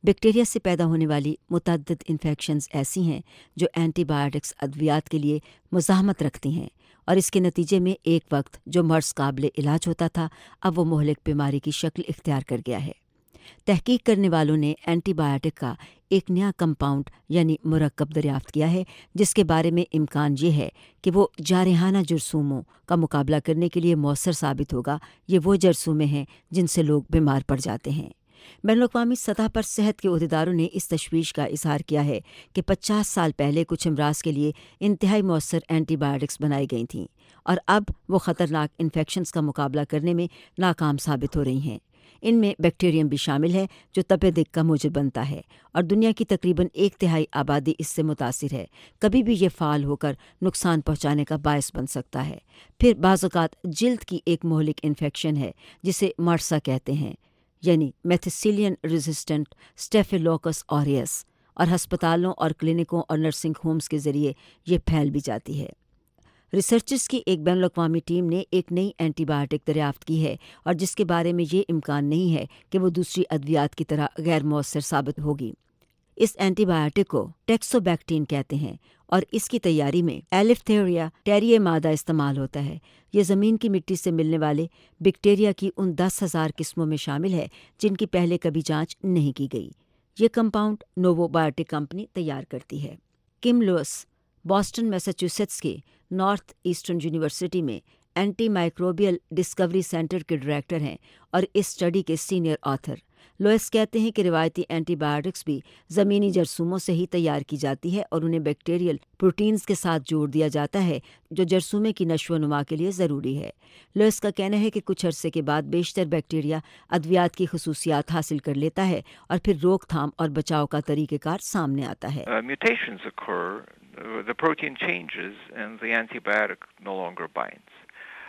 بیکٹیریا سے پیدا ہونے والی متعدد انفیکشنز ایسی ہیں جو اینٹی بایوٹکس ادویات کے لیے مزاحمت رکھتی ہیں، اور اس کے نتیجے میں ایک وقت جو مرض قابل علاج ہوتا تھا اب وہ مہلک بیماری کی شکل اختیار کر گیا ہے۔ تحقیق کرنے والوں نے اینٹی بایوٹک کا ایک نیا کمپاؤنڈ یعنی مرکب دریافت کیا ہے جس کے بارے میں امکان یہ ہے کہ وہ جارحانہ جرثوموں کا مقابلہ کرنے کے لیے مؤثر ثابت ہوگا۔ یہ وہ جرثومے ہیں جن سے لوگ بیمار پڑ جاتے ہیں۔ بین الاقوامی سطح پر صحت کے عہدیداروں نے اس تشویش کا اظہار کیا ہے کہ پچاس سال پہلے کچھ امراض کے لیے انتہائی مؤثر اینٹی بایوٹکس بنائی گئی تھیں اور اب وہ خطرناک انفیکشنز کا مقابلہ کرنے میں ناکام ثابت ہو رہی ہیں۔ ان میں بیکٹیریم بھی شامل ہے جو تپ دق کا موجب بنتا ہے اور دنیا کی تقریباً ایک تہائی آبادی اس سے متاثر ہے۔ کبھی بھی یہ فعال ہو کر نقصان پہنچانے کا باعث بن سکتا ہے۔ پھر بعض اوقات جلد کی ایک مہلک انفیکشن ہے جسے مارسا کہتے ہیں، یعنی میتھیسیلین ریزسٹنٹ اسٹیفیلوکس آریس، اور ہسپتالوں اور کلینکوں اور نرسنگ ہومز کے ذریعے یہ پھیل بھی جاتی ہے۔ ریسرچرز کی ایک بین الاقوامی ٹیم نے ایک نئی اینٹی بایوٹک دریافت کی ہے اور جس کے بارے میں یہ امکان نہیں ہے کہ وہ دوسری ادویات کی طرح غیر مؤثر ثابت ہوگی۔ اس اینٹی بایوٹک کو ٹیکسوبیکٹین کہتے ہیں اور اس کی تیاری میں ایلیفتھیریا ٹیریے مادہ استعمال ہوتا ہے۔ یہ زمین کی مٹی سے ملنے والے بیکٹیریا کی ان دس ہزار قسموں میں شامل ہے جن کی پہلے کبھی جانچ نہیں کی گئی۔ یہ کمپاؤنڈ نوو بایوٹک کمپنی تیار کرتی ہے۔ کم لوئس بoston میساچوسیٹس کے نارتھ ایسٹرن یونیورسٹی میں اینٹی مائکروبیل ڈسکوری سینٹر کے ڈائریکٹر ہیں اور اس اسٹڈی کے سینئر آتھر۔ لوئس کہتے ہیں کہ روایتی اینٹی بایوٹکس بھی زمینی جرثوموں سے ہی تیار کی جاتی ہے اور انہیں بیکٹیریل پروٹینز کے ساتھ جوڑ دیا جاتا ہے جو جرثومے کی نشو و نما کے لیے ضروری ہے۔ لوئس کا کہنا ہے کہ کچھ عرصے کے بعد بیشتر بیکٹیریا ادویات کی خصوصیات حاصل کر لیتا ہے اور پھر روک تھام اور بچاؤ کا طریقہ کار سامنے آتا ہے۔ Uh, mutations occur, the protein changes and the antibiotic no longer binds.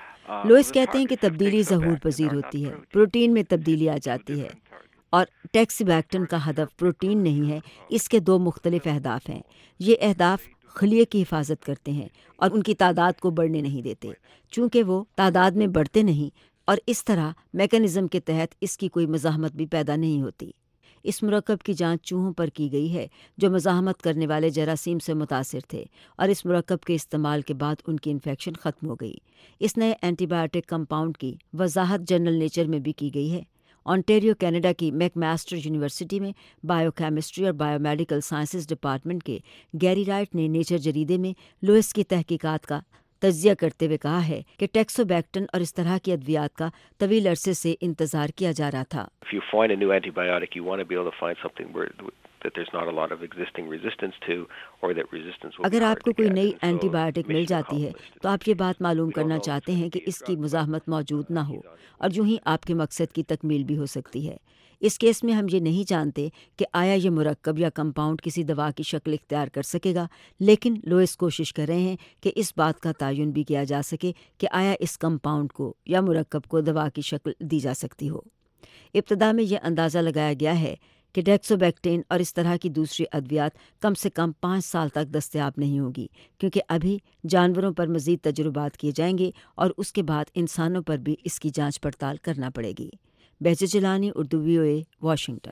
Lewis کہتے ہیں کہ تبدیلی ظہور پذیر ہوتی ہے، پروٹین میں تبدیلی آ جاتی ہے اور ٹیکسیبیکٹن کا ہدف پروٹین نہیں ہے، اس کے دو مختلف اہداف ہیں۔ یہ اہداف خلیے کی حفاظت کرتے ہیں اور ان کی تعداد کو بڑھنے نہیں دیتے، چونکہ وہ تعداد میں بڑھتے نہیں اور اس طرح میکانزم کے تحت اس کی کوئی مزاحمت بھی پیدا نہیں ہوتی۔ اس مرکب کی جانچ چوہوں پر کی گئی ہے جو مزاحمت کرنے والے جراثیم سے متاثر تھے اور اس مرکب کے استعمال کے بعد ان کی انفیکشن ختم ہو گئی۔ اس نئے اینٹی بایوٹک کمپاؤنڈ کی وضاحت جرنل نیچر میں بھی کی گئی ہے۔ آنٹیریو کینیڈا کی میک ماسٹر یونیورسٹی میں بائیو کیمسٹری اور بائیو میڈیکل سائنسز ڈپارٹمنٹ کے گیری رائٹ نے نیچر جریدے میں لوئس کی تحقیقات کا تجزیہ کرتے ہوئے کہا ہے کہ ٹیکسوبیکٹن اور اس طرح کی ادویات کا طویل عرصے سے انتظار کیا جا رہا تھا۔ If you find a new antibiotic, you want to be able to find something where that there's not a lot of existing resistance to, or that resistance will be اگر hard آپ کو to کوئی get. نئی And so antibiotic مل mission جاتی ہے accomplished. تو آپ یہ بات معلوم کرنا چاہتے ہیں کہ اس کی مزاحمت موجود نہ ہو اور یوں ہی آپ کے مقصد کی تکمیل بھی ہو سکتی ہے۔ اس کیس میں ہم یہ نہیں جانتے کہ آیا یہ مرکب یا کمپاؤنڈ کسی دوا کی شکل اختیار کر سکے گا، لیکن لوئس کوشش کر رہے ہیں کہ اس بات کا تعین بھی کیا جا سکے کہ آیا اس کمپاؤنڈ کو یا مرکب کو دوا کی شکل دی جا سکتی ہو۔ ابتدا میں یہ اندازہ لگایا گیا ہے کہ ٹیکسوبیکٹین اور اس طرح کی دوسری ادویات کم سے کم پانچ سال تک دستیاب نہیں ہوگی، کیونکہ ابھی جانوروں پر مزید تجربات کیے جائیں گے اور اس کے بعد انسانوں پر بھی اس کی جانچ پڑتال کرنا پڑے گی۔ Bahjat Jilani, Urdu V O A, Washington.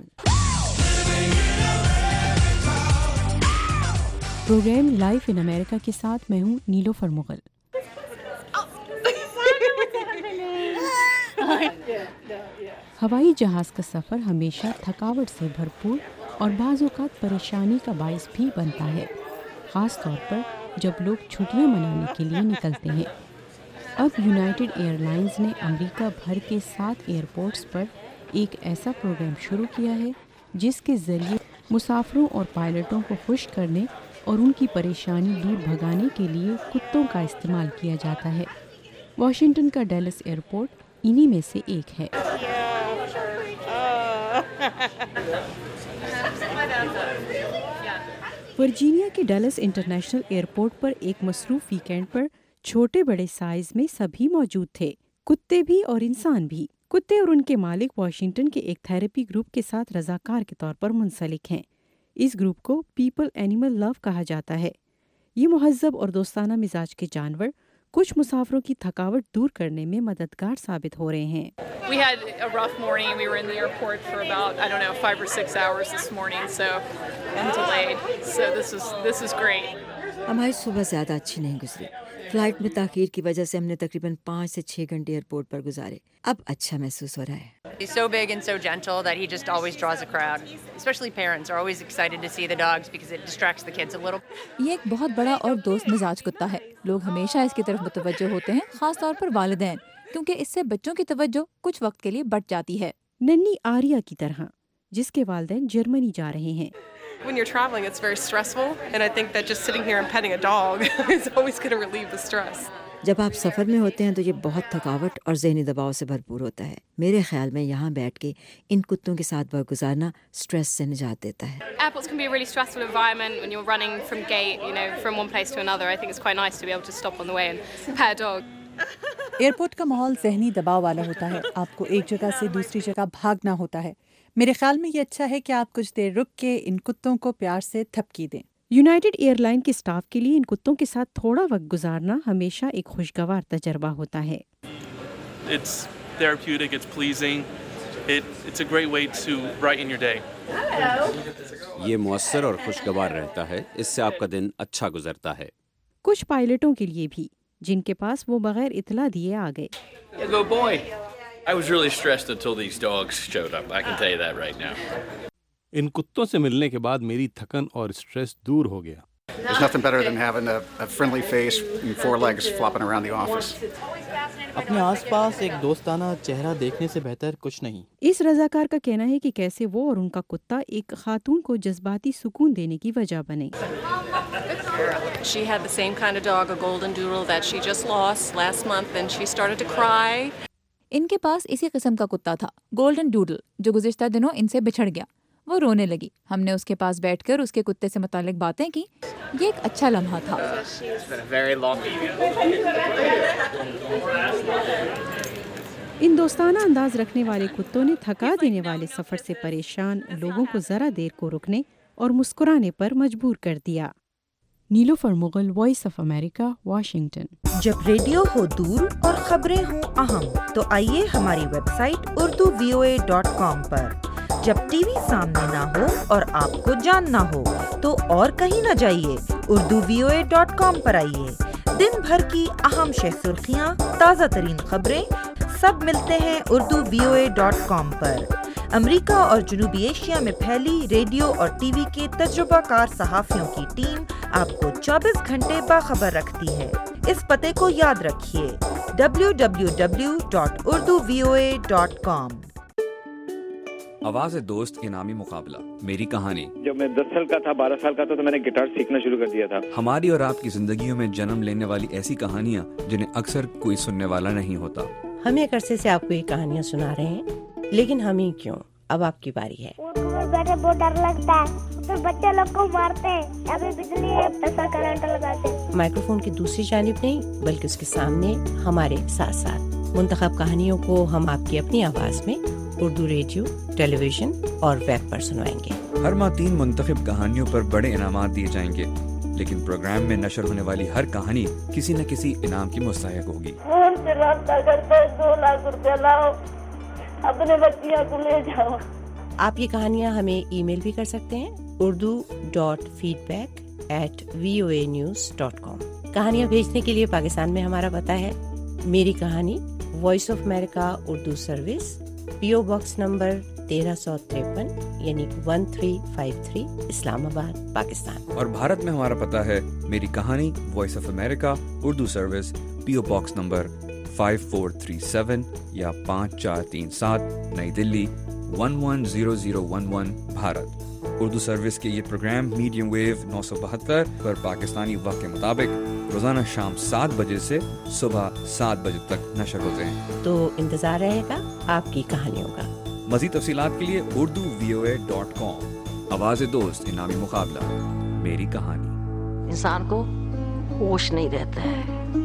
Programme life in America کے ساتھ میں ہوں نیلوفر مغل۔ ہوائی جہاز کا سفر ہمیشہ تھکاوٹ سے بھرپور اور بعض اوقات پریشانی کا باعث بھی بنتا ہے، خاص طور پر جب لوگ چھٹیاں منانے کے لیے نکلتے ہیں۔ اب یونائیٹڈ ایئر لائنز نے امریکہ بھر کے سات ایئرپورٹس پر ایک ایسا پروگرام شروع کیا ہے جس کے ذریعے مسافروں اور پائلٹوں کو خوش کرنے اور ان کی پریشانی دور بھگانے کے لیے کتوں کا استعمال کیا جاتا ہے۔ واشنگٹن کا ڈیلس ایئرپورٹ انہی میں سے ایک ہے۔ ورجینیا کے ڈیلس انٹرنیشنل ایئرپورٹ پر ایک مصروف ویکینڈ پر چھوٹے بڑے سائز میں سبھی موجود تھے، کتے بھی اور انسان بھی۔ کتے اور ان کے مالک واشنگٹن کے ایک تھراپی گروپ کے ساتھ رضاکار کے طور پر منسلک ہیں۔ اس گروپ کو پیپل اینیمل لو کہا جاتا ہے۔ یہ مہذب اور دوستانہ مزاج کے جانور کچھ مسافروں کی تھکاوٹ دور کرنے میں مددگار ثابت ہو رہے ہیں۔ We had a rough morning. We were in the airport for about, I don't know, five or six hours this morning, so and delayed. So this is this is great. ہماری صبح زیادہ اچھی نہیں گزری۔ فلائٹ میں تاخیر کی وجہ سے ہم نے تقریباً پانچ سے چھ گھنٹے ایئرپورٹ پر گزارے۔ اب اچھا محسوس ہو رہا ہے۔ He's so big and so gentle that he just always draws a crowd. Especially parents are always excited to see the dogs because it distracts the kids a little. یہ ایک بہت بڑا اور دوست مزاج کتا ہے۔ لوگ ہمیشہ اس کی طرف متوجہ ہوتے ہیں، خاص طور پر والدین، کیونکہ اس سے بچوں کی توجہ کچھ وقت کے لیے بٹ جاتی ہے۔ ننھی آریہ کی طرح جس کے والدین جرمنی جا رہے ہیں۔ When you're traveling, it's very stressful, and I think that just sitting here and petting a dog is always going to relieve the stress. جب آپ سفر میں ہوتے ہیں تو یہ بہت تھکاوٹ اور ذہنی دباؤ سے بھرپور ہوتا ہے۔ میرے خیال میں یہاں بیٹھ کے ان کتوں کے ساتھ وقت گزارنا سٹریس سے نجات دیتا ہے۔ Airports can be a really stressful environment when you're running from gate, you know, from one place to another. I think it's quite nice to be able to stop on the way and pet a dog. Airport کا ماحول ذہنی دباؤ والا ہوتا ہے، آپ کو ایک جگہ سے دوسری جگہ بھاگنا ہوتا ہے۔ میرے خیال میں یہ اچھا ہے کہ آپ کچھ دیر رک کے ان کتوں کو پیار سے تھپکی دیں۔ یونائیٹڈ ایئر لائن کے اسٹاف کے لیے ان کتوں کے ساتھ تھوڑا وقت گزارنا ہمیشہ ایک خوشگوار تجربہ ہوتا ہے۔ It's therapeutic, it's pleasing. It, it's a great way to brighten your day. یہ مؤثر اور خوشگوار رہتا ہے، اس سے آپ کا دن اچھا گزرتا ہے۔ کچھ پائلٹوں کے لیے بھی جن کے پاس وہ بغیر اطلاع دیے آ گئے۔ Go boy. I was really stressed until these dogs showed up. I can tell you that right now. ان کتوں سے ملنے کے بعد میری تھکن اور اسٹریس دور ہو گیا۔ There's nothing better than having a, a friendly face and four legs flopping around the office. اپنے آس پاس ایک دوستانہ چہرہ دیکھنے سے بہتر کچھ نہیں۔ اس رضاکار کا کہنا ہے کہ کیسے وہ اور ان کا کتا ایک خاتون کو جذباتی سکون دینے کی وجہ بنے۔ She had the same kind of dog, a golden doodle that she just lost last month, and she started to cry. ان کے پاس اسی قسم کا کتا تھا، گولڈن ڈوڈل، جو گزشتہ دنوں ان سے بچھڑ گیا۔ وہ رونے لگی۔ ہم نے اس کے پاس بیٹھ کر اس کے کتے سے متعلق باتیں کی۔ یہ ایک اچھا لمحہ تھا۔ ان دوستانہ انداز رکھنے والے کتوں نے تھکا دینے والے سفر سے پریشان لوگوں کو ذرا دیر کو رکنے اور مسکرانے پر مجبور کر دیا۔ Nilofar Mughal, voice of America, Washington. جب ریڈیو ہو دور اور خبریں ہوں اہم تو آئیے ہماری website Urdu V O A dot com پر۔ جب ٹی وی سامنے نہ ہو اور آپ کو جاننا ہو تو اور کہیں نہ جائیے، Urdu V O A dot com پر آئیے۔ دن بھر کی اہم شہ سرخیاں، تازہ ترین خبریں سب ملتے ہیں Urdu V O A dot com پر۔ امریکہ اور جنوبی ایشیا میں پھیلی ریڈیو اور ٹی وی کے تجربہ کار صحافیوں کی ٹیم آپ کو چوبیس گھنٹے باخبر رکھتی ہے۔ اس پتے کو یاد رکھیے، W W W dot Urdu V O A dot com. آواز دوست انعامی مقابلہ، میری کہانی۔ جب میں دس سال کا تھا، بارہ سال کا تھا تو میں نے گٹار سیکھنا شروع کر دیا تھا۔ ہماری اور آپ کی زندگیوں میں جنم لینے والی ایسی کہانیاں جنہیں اکثر کوئی سننے والا نہیں ہوتا۔ ہم ایک عرصے سے آپ کو یہ کہانیاں سنا رہے ہیں، لیکن ہم ہی کیوں، اب آپ کی باری ہے۔ بیٹھے بہت ڈر لگتا ہے، پھر بچے لوگ کو مارتے ہیں، ابھی بجلی ہے ایسا کرنٹ لگاتے ہیں۔ مائکروفون کی دوسری جانب نہیں بلکہ اس کے سامنے ہمارے ساتھ ساتھ منتخب کہانیوں کو ہم آپ کی اپنی آواز میں اردو ریڈیو، ٹیلی ویژن اور ویب پر سنوائیں گے۔ ہر ماہ تین منتخب کہانیوں پر بڑے انعامات دیے جائیں گے، لیکن پروگرام میں نشر ہونے والی ہر کہانی کسی نہ کسی انعام کی مستحق ہوگی۔ فون سے رابطہ کرتے دو لاکھ روپیہ لاؤ، اپنے بچیاں کو لے جاؤ۔ آپ یہ کہانیاں ہمیں ای میل بھی کر سکتے ہیں، Urdu dot feedback at V O A news dot com. کہانیاں بھیجنے کے لیے پاکستان میں ہمارا پتہ ہے میری کہانی، voice of America Urdu service, P O box number تیرہ سو تریپن یعنی one three five three, Islamabad, Pakistan. اور بھارت میں ہمارا پتہ ہے میری کہانی، voice of America Urdu service, P O box number five four three seven یا پانچ چار تین سات، نئی Delhi one one zero zero one one, Bharat. Urdu service کے یہ پروگرام میڈیم ویو نو سو بہتر پر پاکستانی وقت کے مطابق روزانہ شام سات بجے سے صبح سات بجے تک نشر ہوتے ہیں، تو انتظار رہے گا آپ کی کہانیوں کا۔ مزید تفصیلات کے لیے Urdu V O A dot com. آواز دوست انعامی مقابلہ، میری کہانی۔ انسان کو ہوش نہیں رہتا ہے،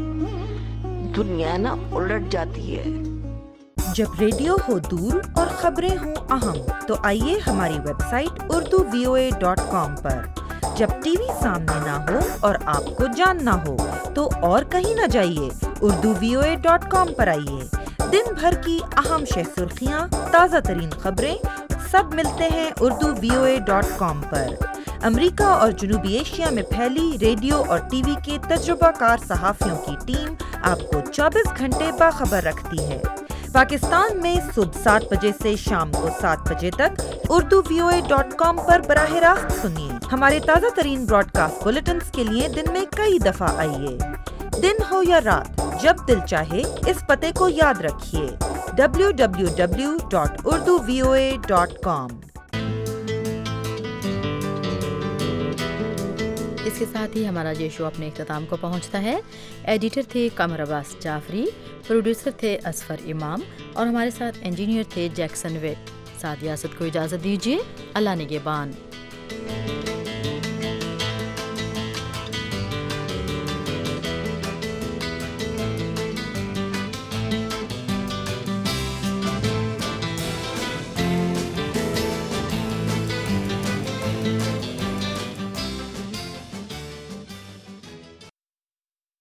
دنیا نا الٹ جاتی ہے۔ جب ریڈیو ہو دور اور خبریں ہوں اہم تو آئیے ہماری website Urdu V O A dot com پر۔ جب ٹی وی سامنے نہ ہو اور آپ کو جاننا ہو تو اور کہیں نہ جائیے، Urdu V O A dot com پر آئیے۔ دن بھر کی اہم شہ سرخیاں، تازہ ترین خبریں سب ملتے ہیں Urdu V O A dot com پر۔ امریکہ اور جنوبی ایشیا میں پھیلی ریڈیو اور ٹی وی کے تجربہ کار صحافیوں کی ٹیم آپ کو چوبیس گھنٹے باخبر رکھتی ہے۔ پاکستان میں صبح سات بجے سے شام کو سات بجے تک Urdu V O A dot com پر براہ راست سنیے۔ ہمارے تازہ ترین براڈ کاسٹ بلیٹنز کے لیے دن میں کئی دفعہ آئیے۔ دن ہو یا رات، جب دل چاہے اس پتے کو یاد رکھیے، W W W dot Urdu V O A dot com. اس کے ساتھ ہی ہمارا یہ شو اپنے اختتام کو پہنچتا ہے۔ ایڈیٹر تھے قمر عباس جعفری، پروڈیوسر تھے اصفر امام اور ہمارے ساتھ انجینئر تھے جیکسن ویٹ۔ سعد یاسد کو اجازت دیجیے، اللہ نگہبان۔